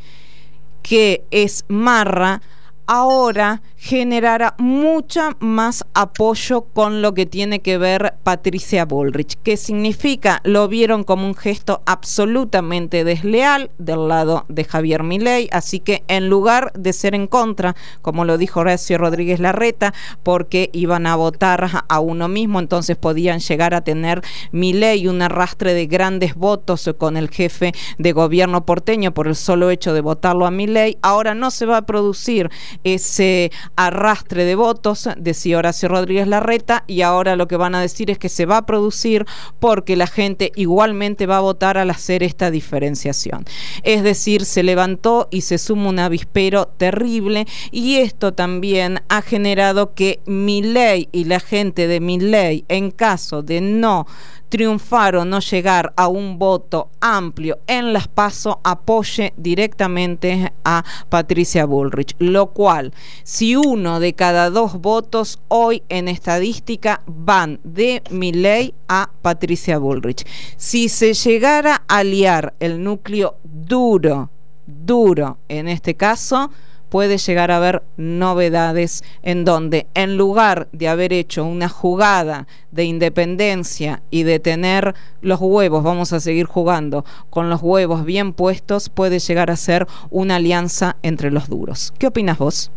que es Marra, ahora generará mucha más apoyo con lo que tiene que ver Patricia Bullrich. ¿Qué significa? Lo vieron como un gesto absolutamente desleal del lado de Javier Milei, así que en lugar de ser en contra, como lo dijo Horacio Rodríguez Larreta, porque iban a votar a uno mismo, entonces podían llegar a tener Milei un arrastre de grandes votos con el jefe de gobierno porteño por el solo hecho de votarlo a Milei. Ahora no se va a producir ese arrastre de votos, decía Horacio Rodríguez Larreta, y ahora lo que van a decir es que se va a producir porque la gente igualmente va a votar al hacer esta diferenciación. Es decir, se levantó y se suma un avispero terrible, y esto también ha generado que Milei y la gente de Milei, en caso de no triunfar o no llegar a un voto amplio en las PASO, apoye directamente a Patricia Bullrich, lo cual, si uno de cada dos votos hoy en estadística van de Milei a Patricia Bullrich. Si se llegara a aliar el núcleo duro, duro en este caso, puede llegar a haber novedades en donde, en lugar de haber hecho una jugada de independencia y de tener los huevos, vamos a seguir jugando con los huevos bien puestos, puede llegar a ser una alianza entre los duros. ¿Qué opinas vos?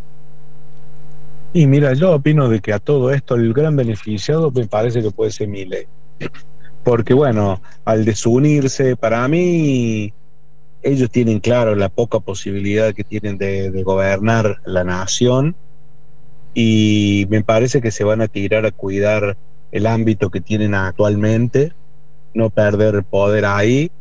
Y mira, yo opino de que a todo esto el gran beneficiado me parece que puede ser Milei, porque bueno, al desunirse, para mí ellos tienen claro la poca posibilidad que tienen de, de gobernar la nación, y me parece que se van a tirar a cuidar el ámbito que tienen actualmente, no perder poder ahí,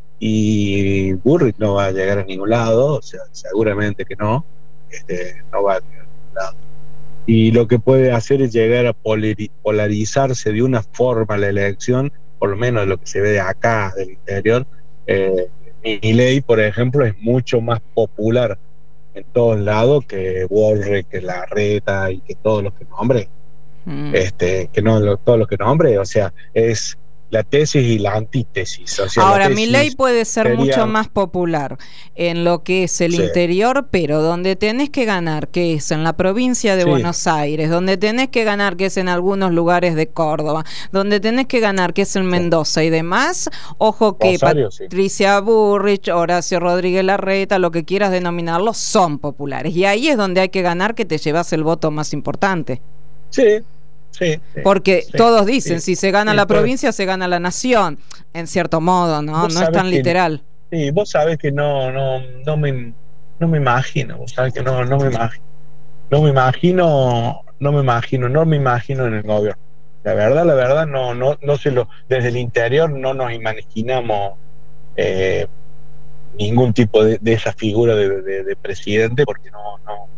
y Bullrich no va a llegar a ningún lado, o sea, seguramente que no, este, no va a llegar a ningún lado. Y lo que puede hacer es llegar a polarizarse de una forma la elección, por lo menos lo que se ve de acá, del interior. eh, Milei, por ejemplo, es mucho más popular en todos lados que Bullrich, que Larreta y que todos los que nombre, mm. este, que no lo, todos los que nombre, o sea, es la tesis y la antítesis. O sea, ahora, Milei puede ser sería mucho más popular en lo que es el sí. interior, pero donde tenés que ganar, que es en la provincia de sí. Buenos Aires, donde tenés que ganar, que es en algunos lugares de Córdoba, donde tenés que ganar, que es en Mendoza sí. y demás, ojo que Rosario, Patricia sí. Bullrich, Horacio Rodríguez Larreta, lo que quieras denominarlo, son populares. Y ahí es donde hay que ganar, que te llevas el voto más importante. Sí. Sí, sí, porque sí, todos dicen, sí, si se gana sí, la pero, provincia, se gana la nación, en cierto modo, ¿no? No es tan que, literal. Sí, vos sabés que no, no, no me, no me imagino, vos sabés que no, no me imagino, no me imagino, no me imagino, no me imagino en el gobierno. La verdad, la verdad, no, no, no se lo, desde el interior no nos imaginamos eh, ningún tipo de, de esa figura de, de, de presidente, porque no, no.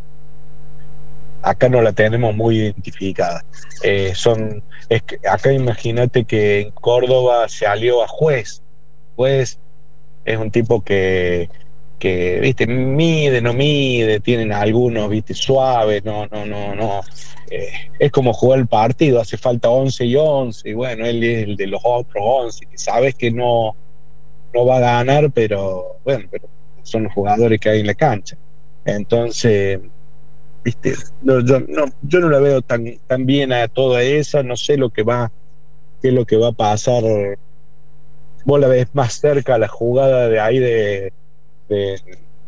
Acá no la tenemos muy identificada. Eh, son, es que acá imagínate que en Córdoba se alió a Juez. Juez es un tipo que, que viste, mide, no mide, tienen algunos, viste, suaves, no, no, no, no. Eh, es como jugar el partido, hace falta once y once, y bueno, él es el de los otros once, que sabes que no, no va a ganar, pero bueno, pero son los jugadores que hay en la cancha. Entonces, ¿viste? No, yo, no, yo no la veo tan, tan bien a toda esa, no sé lo que va, qué es lo que va a pasar. Vos la ves más cerca a la jugada de ahí de, de,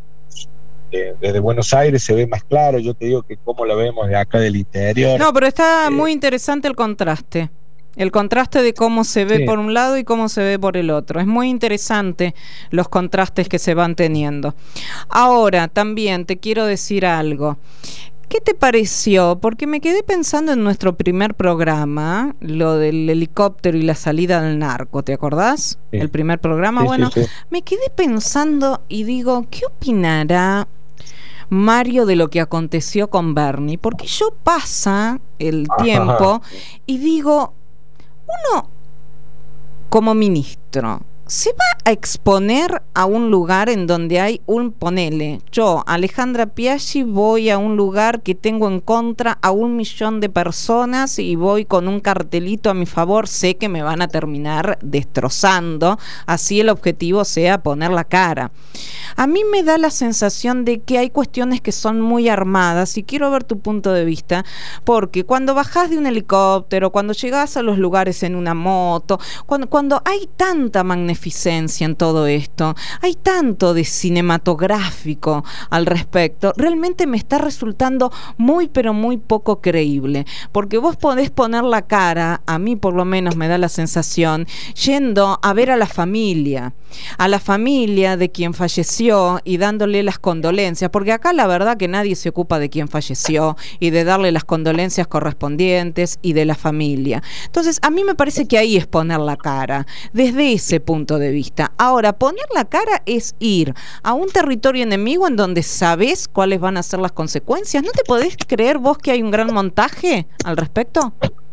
de, de, de Buenos Aires, se ve más claro. Yo te digo que cómo la vemos de acá del interior. No, pero está eh, muy interesante el contraste. El contraste de cómo se ve sí. por un lado y cómo se ve por el otro. Es muy interesante los contrastes que se van teniendo. Ahora, también te quiero decir algo. ¿Qué te pareció? Porque me quedé pensando en nuestro primer programa, lo del helicóptero y la salida del narco, ¿te acordás? Sí. El primer programa. Sí, bueno, sí, sí. me quedé pensando y digo, ¿qué opinará Mario de lo que aconteció con Bernie? Porque yo pasa el tiempo y digo, uno como ministro se va a exponer a un lugar en donde hay un, ponele, yo, Alejandra Piaggi, voy a un lugar que tengo en contra a un millón de personas y voy con un cartelito a mi favor, sé que me van a terminar destrozando, así el objetivo sea poner la cara. A mí me da la sensación de que hay cuestiones que son muy armadas y quiero ver tu punto de vista, porque cuando bajás de un helicóptero, cuando llegás a los lugares en una moto, cuando, cuando hay tanta magnificencia beneficencia en todo esto. Hay tanto de cinematográfico al respecto. Realmente me está resultando muy, pero muy poco creíble. Porque vos podés poner la cara, a mí por lo menos me da la sensación, yendo a ver a la familia, a la familia de quien falleció y dándole las condolencias, porque acá la verdad que nadie se ocupa de quien falleció y de darle las condolencias correspondientes y de la familia. Entonces, a mí me parece que ahí es poner la cara, desde ese punto de vista. Ahora, poner la cara es ir a un territorio enemigo en donde sabés cuáles van a ser las consecuencias. ¿No te podés creer vos que hay un gran montaje al respecto?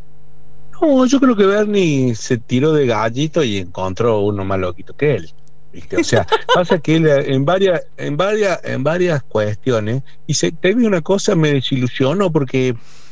No, yo creo que Bernie se tiró de gallito y encontró uno más loquito que él, ¿viste? O sea, pasa que él en varias, en varias, en varias cuestiones, y se, te digo una cosa, me desilusionó porque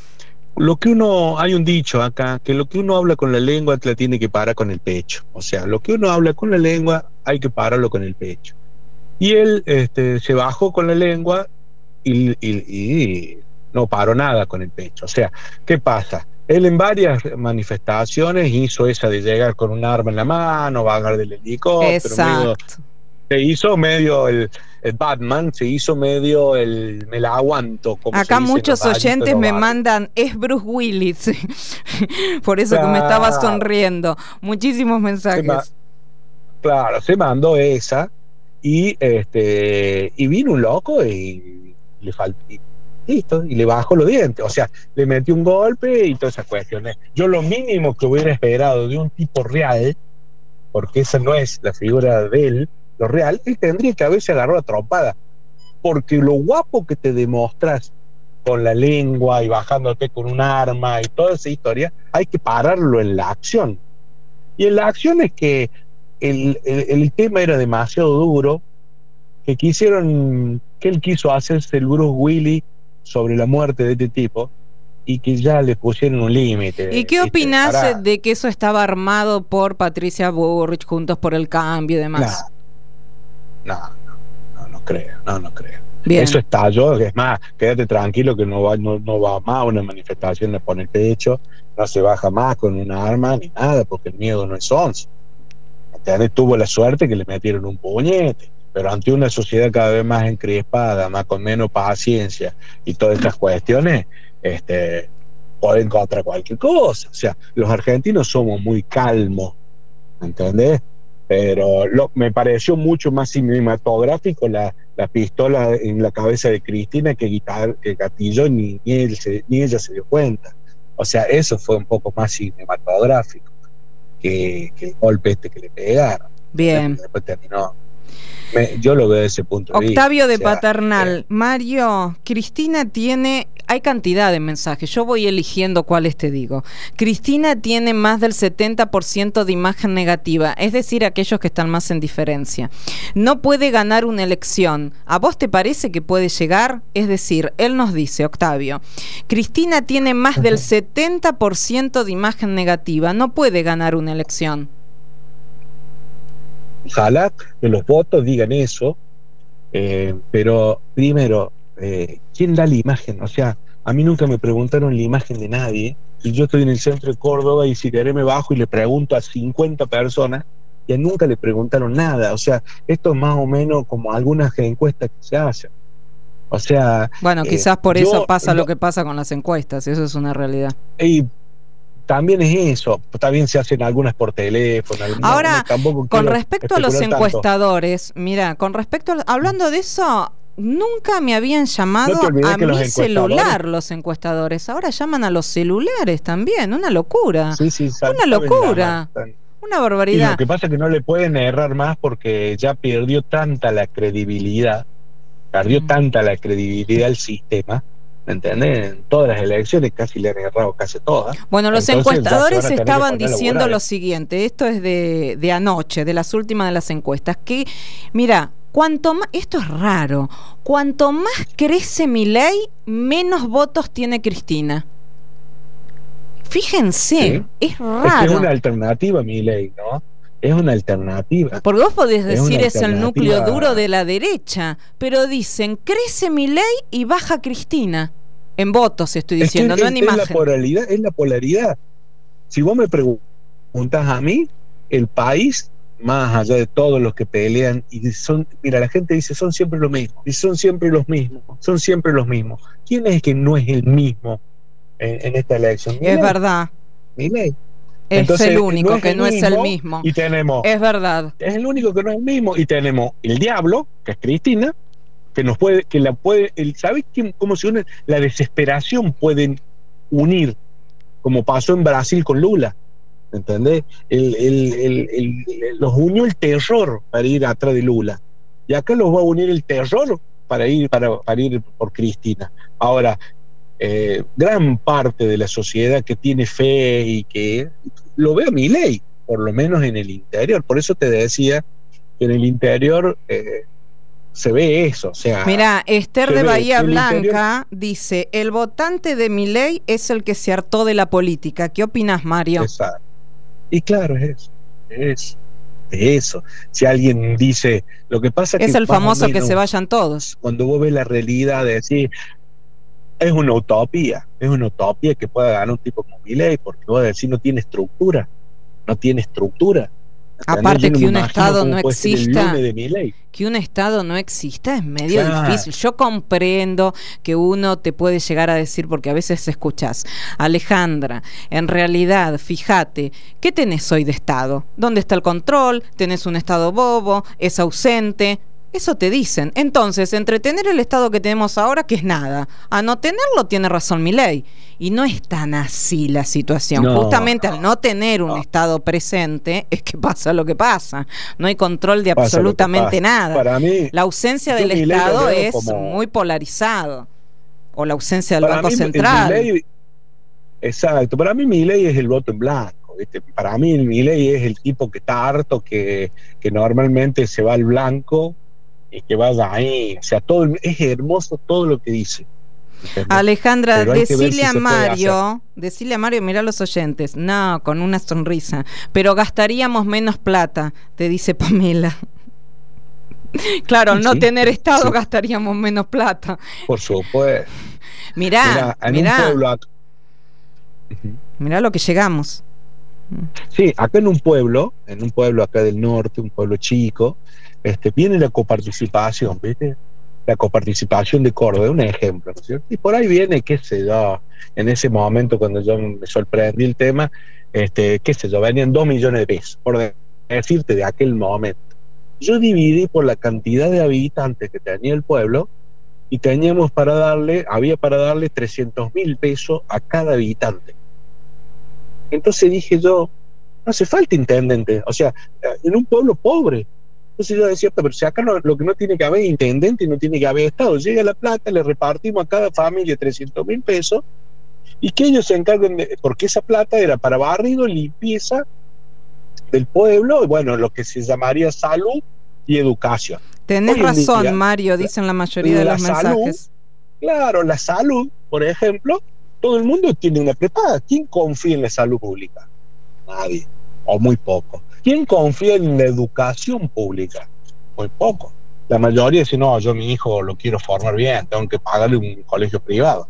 lo que uno, hay un dicho acá, que lo que uno habla con la lengua te la tiene que parar con el pecho. O sea, lo que uno habla con la lengua hay que pararlo con el pecho. Y él este, se bajó con la lengua y, y, y no paró nada con el pecho. O sea, ¿qué pasa? Él en varias manifestaciones hizo esa de llegar con un arma en la mano, bajar del helicóptero. Medio, se hizo medio el, el Batman, se hizo medio el me la aguanto. Como acá muchos oyentes me mandan, es Bruce Willis. Por eso claro, que me estaba sonriendo. Muchísimos mensajes. Se claro, se mandó esa y este y vino un loco y le faltó. Listo, y le bajó los dientes, o sea, le metió un golpe y todas esas cuestiones. Yo lo mínimo que hubiera esperado de un tipo real, porque esa no es la figura de él, lo real, él tendría que haberse agarrado a trompada, porque lo guapo que te demostras con la lengua y bajándote con un arma y toda esa historia, hay que pararlo en la acción. Y en la acción es que el, el, el tema era demasiado duro, que quisieron, que él quiso hacerse el Bruce Willis sobre la muerte de este tipo y que ya le pusieron un límite. ¿Y qué opinás para... de que eso estaba armado por Patricia Bullrich, Juntos por el Cambio y demás? No, no, no, no, no creo, no, no creo. Bien. Eso estalló, es más, quédate tranquilo que no va, no, no va más a una manifestación de poner pecho, no se baja más con una arma ni nada, porque el miedo no es once. Tuvo la suerte que le metieron un puñete. Pero ante una sociedad cada vez más encrespada, más con menos paciencia y todas estas cuestiones, este, pueden encontrar cualquier cosa. O sea, los argentinos somos muy calmos, ¿entendés? Pero lo, me pareció mucho más cinematográfico la, la pistola en la cabeza de Cristina que, guitar, que Gatillo, ni, ni, él se, ni ella se dio cuenta. O sea, eso fue un poco más cinematográfico que, que el golpe este que le pegaron. Bien. Después terminó. Me, yo lo veo desde ese punto de Octavio vista. Octavio de o sea, Paternal, eh, Mario, Cristina tiene, hay cantidad de mensajes, yo voy eligiendo cuáles te digo. Cristina tiene más del setenta por ciento de imagen negativa, es decir, aquellos que están más en diferencia. No puede ganar una elección. ¿A vos te parece que puede llegar? Es decir, él nos dice, Octavio, Cristina tiene más del setenta por ciento de imagen negativa, no puede ganar una elección. Ojalá que los votos digan eso, eh, pero primero, eh, ¿quién da la imagen? O sea, a mí nunca me preguntaron la imagen de nadie, y yo estoy en el centro de Córdoba y si querés me bajo y le pregunto a cincuenta personas, y a nunca le preguntaron nada. O sea, esto es más o menos como algunas encuestas que se hacen. O sea... Bueno, quizás eh, por eso yo, pasa yo, lo que pasa con las encuestas, eso es una realidad. Y, también es eso, también se hacen algunas por teléfono. Ahora, no, con respecto a los encuestadores, tanto. Mira, con respecto a, hablando de eso, nunca me habían llamado no a mi celular los encuestadores, ahora llaman a los celulares también, una locura, sí, sí, saben, una locura, saben, una barbaridad. Y lo que pasa es que no le pueden errar más porque ya perdió tanta la credibilidad, perdió mm. tanta la credibilidad el sistema. ¿Me entiendes? En todas las elecciones casi le han errado casi todas. Bueno, los Entonces, encuestadores estaban diciendo lo siguiente, esto es de, de anoche, de las últimas de las encuestas, que, mira, cuanto más, esto es raro, cuanto más crece Milei, menos votos tiene Cristina. Fíjense, sí. Es raro. Es, que es una alternativa Milei, ¿no? Es una alternativa. Porque vos podés decir es, es el núcleo duro de la derecha, pero dicen, crece Milei y baja Cristina. En votos estoy diciendo, es que no es, en es imagen. La polaridad, es la polaridad. Si vos me preguntas a mí, el país más allá de todos los que pelean, y son, mira, la gente dice, son siempre los mismos, y son siempre los mismos, son siempre los mismos. ¿Quién es que no es el mismo en, en esta elección? Es verdad. Milei. Es Entonces, el único no es que el no mismo, es el mismo. Y tenemos, es verdad. Es el único que no es el mismo, y tenemos el diablo, que es Cristina, que nos puede, que la puede, el, ¿sabes quién, cómo se une? La desesperación pueden unir, como pasó en Brasil con Lula, ¿entendés? El, el, el, el, los unió el terror para ir atrás de Lula, y acá los va a unir el terror para ir, para, para ir por Cristina. Ahora, eh, gran parte de la sociedad que tiene fe y que lo ve a Milei, por lo menos en el interior, por eso te decía que en el interior eh, se ve eso, o sea... Mira, Esther de Bahía Blanca interior... dice, el votante de Milei es el que se hartó de la política. ¿Qué opinas, Mario? Exacto. Y claro, es eso, es eso. Si alguien dice, lo que pasa es es que el famoso menos, que se vayan todos. Cuando vos ves la realidad de decir, es una utopía, es una utopía que pueda ganar un tipo como Milei, porque vos decís, no tiene estructura, no tiene estructura. Aparte no que un Estado no exista, de que un Estado no exista es medio claro. difícil. Yo comprendo que uno te puede llegar a decir, porque a veces escuchás, Alejandra, en realidad, fíjate, ¿qué tenés hoy de Estado? ¿Dónde está el control? ¿Tenés un Estado bobo? ¿Es ausente? Eso te dicen. Entonces, entre tener el Estado que tenemos ahora, que es nada, a no tenerlo, tiene razón Milei. Y no es tan así la situación. No, Justamente no, al no tener un no. Estado presente, es que pasa lo que pasa. No hay control de Pasa absolutamente nada. Para mí, la ausencia del Milei Estado es como... muy polarizado. O la ausencia del para Banco mí, Central. Milei, exacto. Para mí Milei es el voto en blanco. ¿viste? Para mí Milei es el tipo que está harto, que, que normalmente se va al blanco y que vaya ahí, o sea, todo es hermoso todo lo que dice. ¿Entendés? Alejandra, decile si a Mario, decile a Mario, mirá los oyentes, no, con una sonrisa, pero gastaríamos menos plata, te dice Pamela. Claro, al no sí, tener Estado sí. gastaríamos menos plata. Por supuesto. Mirá, mirá, en mirá, un pueblo acá... mirá lo que llegamos. Sí, acá en un pueblo, en un pueblo acá del norte, un pueblo chico, este, viene la coparticipación, ¿viste? La coparticipación de Córdoba, un ejemplo, ¿no es cierto? Y por ahí viene, qué sé yo, en ese momento cuando yo me sorprendí el tema, este, qué sé yo, venían dos millones de pesos, por decirte, de aquel momento. Yo dividí por la cantidad de habitantes que tenía el pueblo y teníamos para darle, había para darle trescientos mil pesos a cada habitante. Entonces dije yo, no hace falta intendente, o sea, en un pueblo pobre. Entonces yo decía, pero si acá no, lo que no tiene que haber es intendente y no tiene que haber Estado, llega la plata, le repartimos a cada familia trescientos mil pesos y que ellos se encarguen de, porque esa plata era para barrido, limpieza del pueblo, y bueno, lo que se llamaría salud y educación. Tenés Hoy en razón, día, Mario, dicen la mayoría de la los salud, mensajes. Claro, la salud, por ejemplo, todo el mundo tiene una prepaga. ¿Quién confía en la salud pública? Nadie, o muy poco. ¿Quién confía en la educación pública? Muy poco. La mayoría dice, no, yo a mi hijo lo quiero formar bien, tengo que pagarle un colegio privado.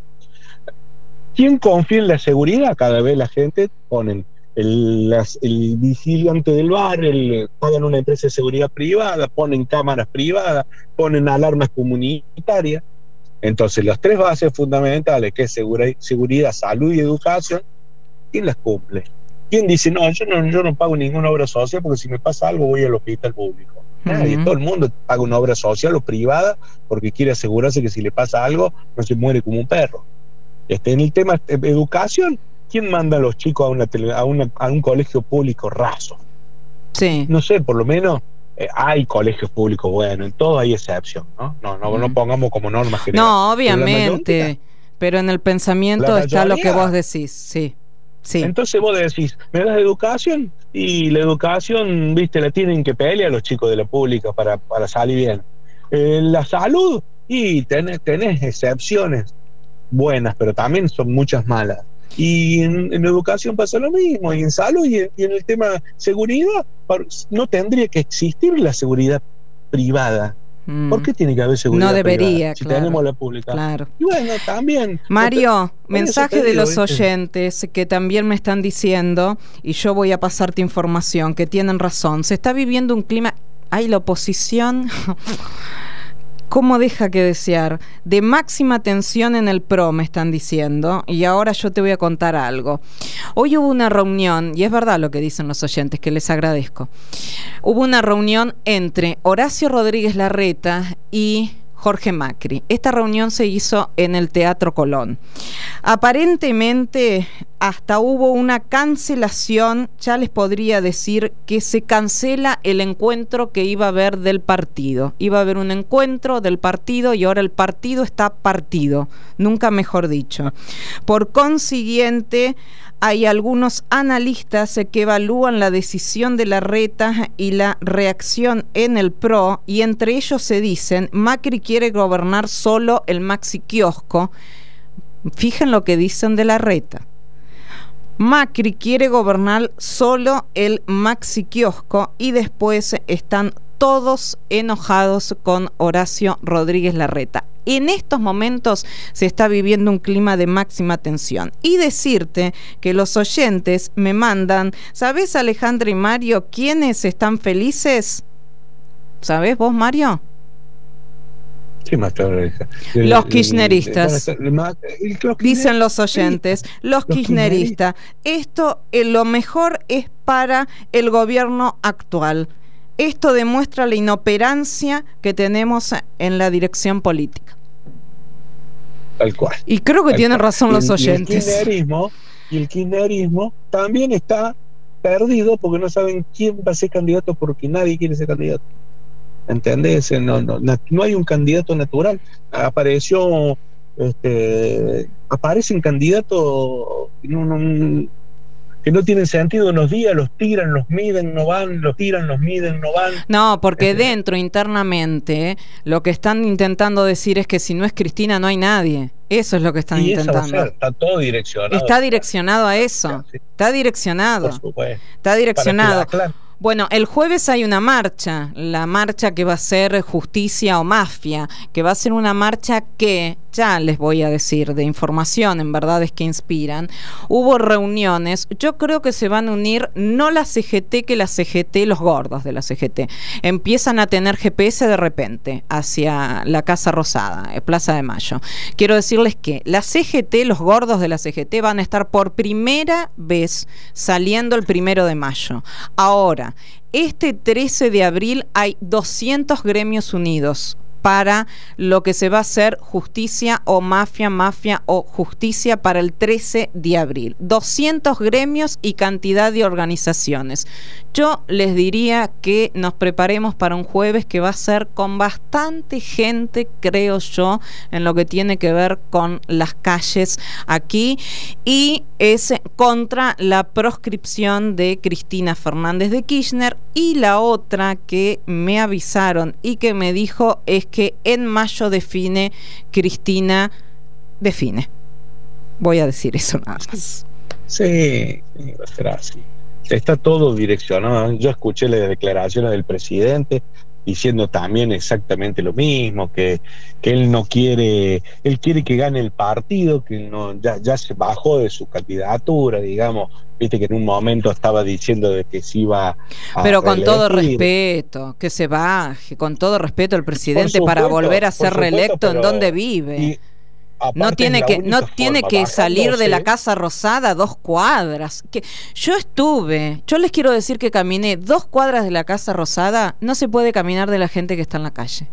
¿Quién confía en la seguridad? Cada vez la gente ponen el, las, el vigilante del bar, el, pagan una empresa de seguridad privada, ponen cámaras privadas, ponen alarmas comunitarias. Entonces, las tres bases fundamentales, que es seguridad, seguridad, salud y educación, ¿quién las cumple? ¿Quién dice, no, yo no, yo no pago ninguna obra social porque si me pasa algo voy al hospital público? Nadie, uh-huh. Todo el mundo paga una obra social o privada porque quiere asegurarse que si le pasa algo no se muere como un perro. Este, en el tema de educación, ¿quién manda a los chicos a, una tele, a, una, a un colegio público raso? Sí. No sé, por lo menos eh, hay colegios públicos buenos, en todo hay excepción, ¿no? No, no, uh-huh. no pongamos como norma general. No, obviamente, pero, mayoría, pero en el pensamiento está lo que vos decís, sí. Sí. Entonces vos decís, me das educación y la educación, viste, la tienen que pelear los chicos de la pública para, para salir bien. Eh, la salud, y tenés, tenés excepciones buenas, pero también son muchas malas. Y en, en educación pasa lo mismo, y en salud y en, y en el tema seguridad, no tendría que existir la seguridad privada. Mm. ¿Por qué tiene que haber seguridad No debería, privada, si claro. tenemos la pública? Claro. Y bueno, también. Mario, mensaje de digo, los ¿viste? oyentes que también me están diciendo, y yo voy a pasarte información, que tienen razón. Se está viviendo un clima... Ay, la oposición... ¿Cómo deja que desear? De máxima tensión en el P R O, me están diciendo, y ahora yo te voy a contar algo. Hoy hubo una reunión, y es verdad lo que dicen los oyentes, que les agradezco. Hubo una reunión entre Horacio Rodríguez Larreta y Jorge Macri. Esta reunión se hizo en el Teatro Colón. Aparentemente hasta hubo una cancelación, ya les podría decir que se cancela el encuentro que iba a haber del partido. Iba a haber un encuentro del partido y ahora el partido está partido, nunca mejor dicho. Por consiguiente, hay algunos analistas que evalúan la decisión de Larreta y la reacción en el P R O, y entre ellos se dicen: Macri quiere gobernar solo el maxi kiosco. Fijen lo que dicen de Larreta. Macri quiere gobernar solo el maxi kiosco, y después están todos enojados con Horacio Rodríguez Larreta. En estos momentos se está viviendo un clima de máxima tensión. Y decirte que los oyentes me mandan, ¿sabés, Alejandra y Mario, quiénes están felices? ¿Sabés vos, Mario? ¿Qué más? Los kirchneristas. El, el, el, el, Dicen los oyentes, los, los kirchneristas. Esto, eh, lo mejor es para el gobierno actual. Esto demuestra la inoperancia que tenemos en la dirección política. Tal cual. Y creo que Tal tienen cual. razón los y, oyentes. Y el kirchnerismo, y el kirchnerismo también está perdido porque no saben quién va a ser candidato, porque nadie quiere ser candidato. ¿Entendés? No, no, no hay un candidato natural. Apareció, este, aparecen candidatos que no, no, que no tienen sentido unos días, los tiran, los miden, no van, los tiran, los miden, no van. No, porque este, dentro, internamente, lo que están intentando decir es que si no es Cristina no hay nadie. Eso es lo que están y intentando. Eso va a ser, está todo direccionado. Está direccionado a eso. Sí. Está direccionado. Por supuesto. Está direccionado. Para que la, claro. Bueno, el jueves hay una marcha, la marcha que va a ser Justicia o Mafia, que va a ser una marcha que, ya les voy a decir, de información, en Verdades que Inspiran, hubo reuniones. Yo creo que se van a unir no la C G T, que la C G T, los gordos de la C G T, empiezan a tener G P S de repente hacia la Casa Rosada, Plaza de Mayo. Quiero decirles que la C G T, los gordos de la C G T, van a estar por primera vez saliendo el primero de mayo. Ahora, este trece de abril hay doscientos gremios unidos para lo que se va a hacer Justicia o Mafia, Mafia o Justicia para el trece de abril. doscientos gremios y cantidad de organizaciones. Yo les diría que nos preparemos para un jueves que va a ser con bastante gente, creo yo, en lo que tiene que ver con las calles aquí, y es contra la proscripción de Cristina Fernández de Kirchner. Y la otra que me avisaron y que me dijo es que en mayo define Cristina, define. Voy a decir eso nada más. Sí, sí, va a ser así. Está todo direccionado. Yo escuché las declaraciones del presidente diciendo también exactamente lo mismo, que, que él no quiere, él quiere que gane el partido, que no, ya, ya se bajó de su candidatura, digamos. Viste que en un momento estaba diciendo de que se iba a pero con reelegir. todo respeto, que se baje, con todo respeto el presidente Supuesto, para volver a ser supuesto, reelecto en donde y, vive. No tiene que no tiene que salir de la Casa Rosada dos cuadras. Que yo estuve, yo les quiero decir que caminé dos cuadras de la Casa Rosada. No se puede caminar de la gente que está en la calle.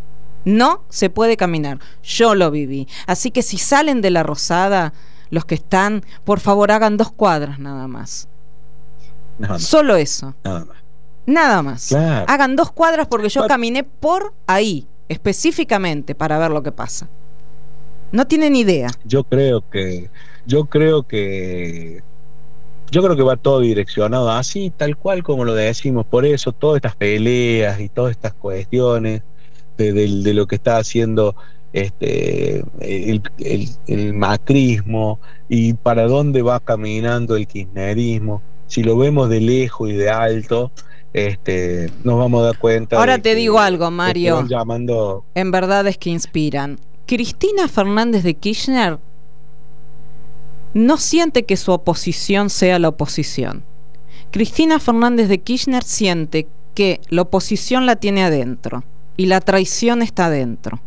No se puede caminar. Yo lo viví. Así que si salen de la Rosada, los que están, por favor hagan dos cuadras nada más. Nada más. Solo eso. Nada más. Nada más. Claro. Hagan dos cuadras porque yo But... caminé por ahí específicamente para ver lo que pasa. No tienen idea. Yo creo que, yo creo que, yo creo que va todo direccionado así, tal cual como lo decimos. Por eso todas estas peleas y todas estas cuestiones de, de, de lo que está haciendo este el, el, el macrismo y para dónde va caminando el kirchnerismo. Si lo vemos de lejos y de alto, este, nos vamos a dar cuenta. Ahora de te que, digo algo, Mario. que llamando... En verdades que inspiran. Cristina Fernández de Kirchner no siente que su oposición sea la oposición. Cristina Fernández de Kirchner siente que la oposición la tiene adentro y la traición está adentro.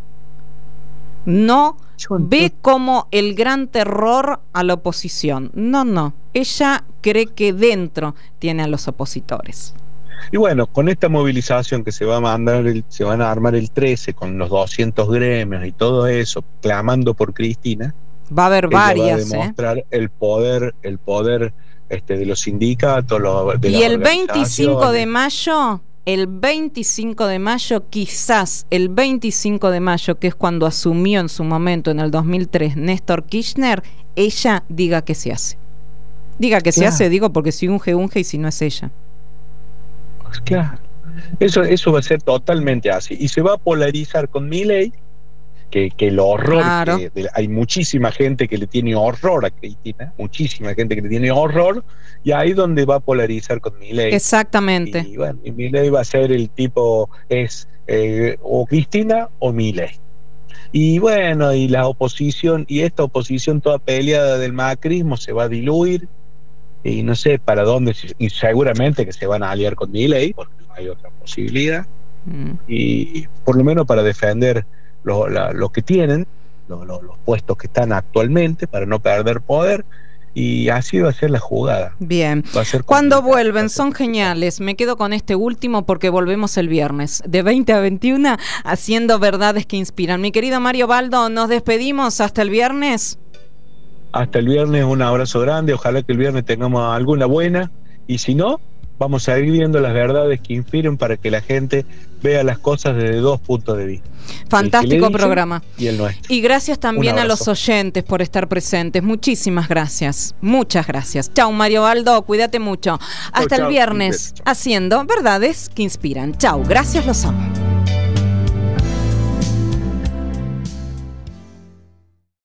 No ve como el gran terror a la oposición. No, no. Ella cree que dentro tiene a los opositores. Y bueno, con esta movilización que se va a mandar, el, se van a armar el trece con los doscientos gremios y todo eso, clamando por Cristina, va a haber varias, va a demostrar ¿eh? el poder, el poder este, de los sindicatos, los, de y las el veinticinco de organizaciones. mayo, el veinticinco de mayo, quizás el veinticinco de mayo, que es cuando asumió en su momento, en el dos mil tres, Néstor Kirchner, ella diga que se hace. Diga que Claro. se hace, digo, porque si unge, unge, y si no es ella. Pues claro, eso, eso va a ser totalmente así. Y se va a polarizar con Milei, que, que el horror, Claro. que, de, hay muchísima gente que le tiene horror a Cristina, muchísima gente que le tiene horror, y ahí donde va a polarizar con Milei. Exactamente. Y bueno, y Milei va a ser el tipo, es eh, o Cristina o Milei. Y bueno, y la oposición, y esta oposición toda peleada del macrismo se va a diluir, y no sé para dónde, y seguramente que se van a aliar con Milei, porque no hay otra posibilidad, Mm. y por lo menos para defender lo, la, lo que tienen, lo, lo, los puestos que están actualmente, para no perder poder, y así va a ser la jugada. Bien. Va a ser Cuando complicado, va vuelven, a ser son complicado. geniales. Me quedo con este último porque volvemos el viernes, de veinte a veintiuno, haciendo verdades que inspiran. Mi querido Mario Baldo, nos despedimos hasta el viernes. Hasta el viernes, un abrazo grande, ojalá que el viernes tengamos alguna buena, y si no, vamos a ir viendo las verdades que inspiren para que la gente vea las cosas desde dos puntos de vista. Fantástico El que le dicen programa. Y el nuestro. Y gracias también Un a los abrazo. oyentes por estar presentes. Muchísimas gracias. Muchas gracias. Chau, Mario Baldo, cuídate mucho. Hasta chau, el viernes, un beso. haciendo verdades que inspiran. Chau, gracias, los amo.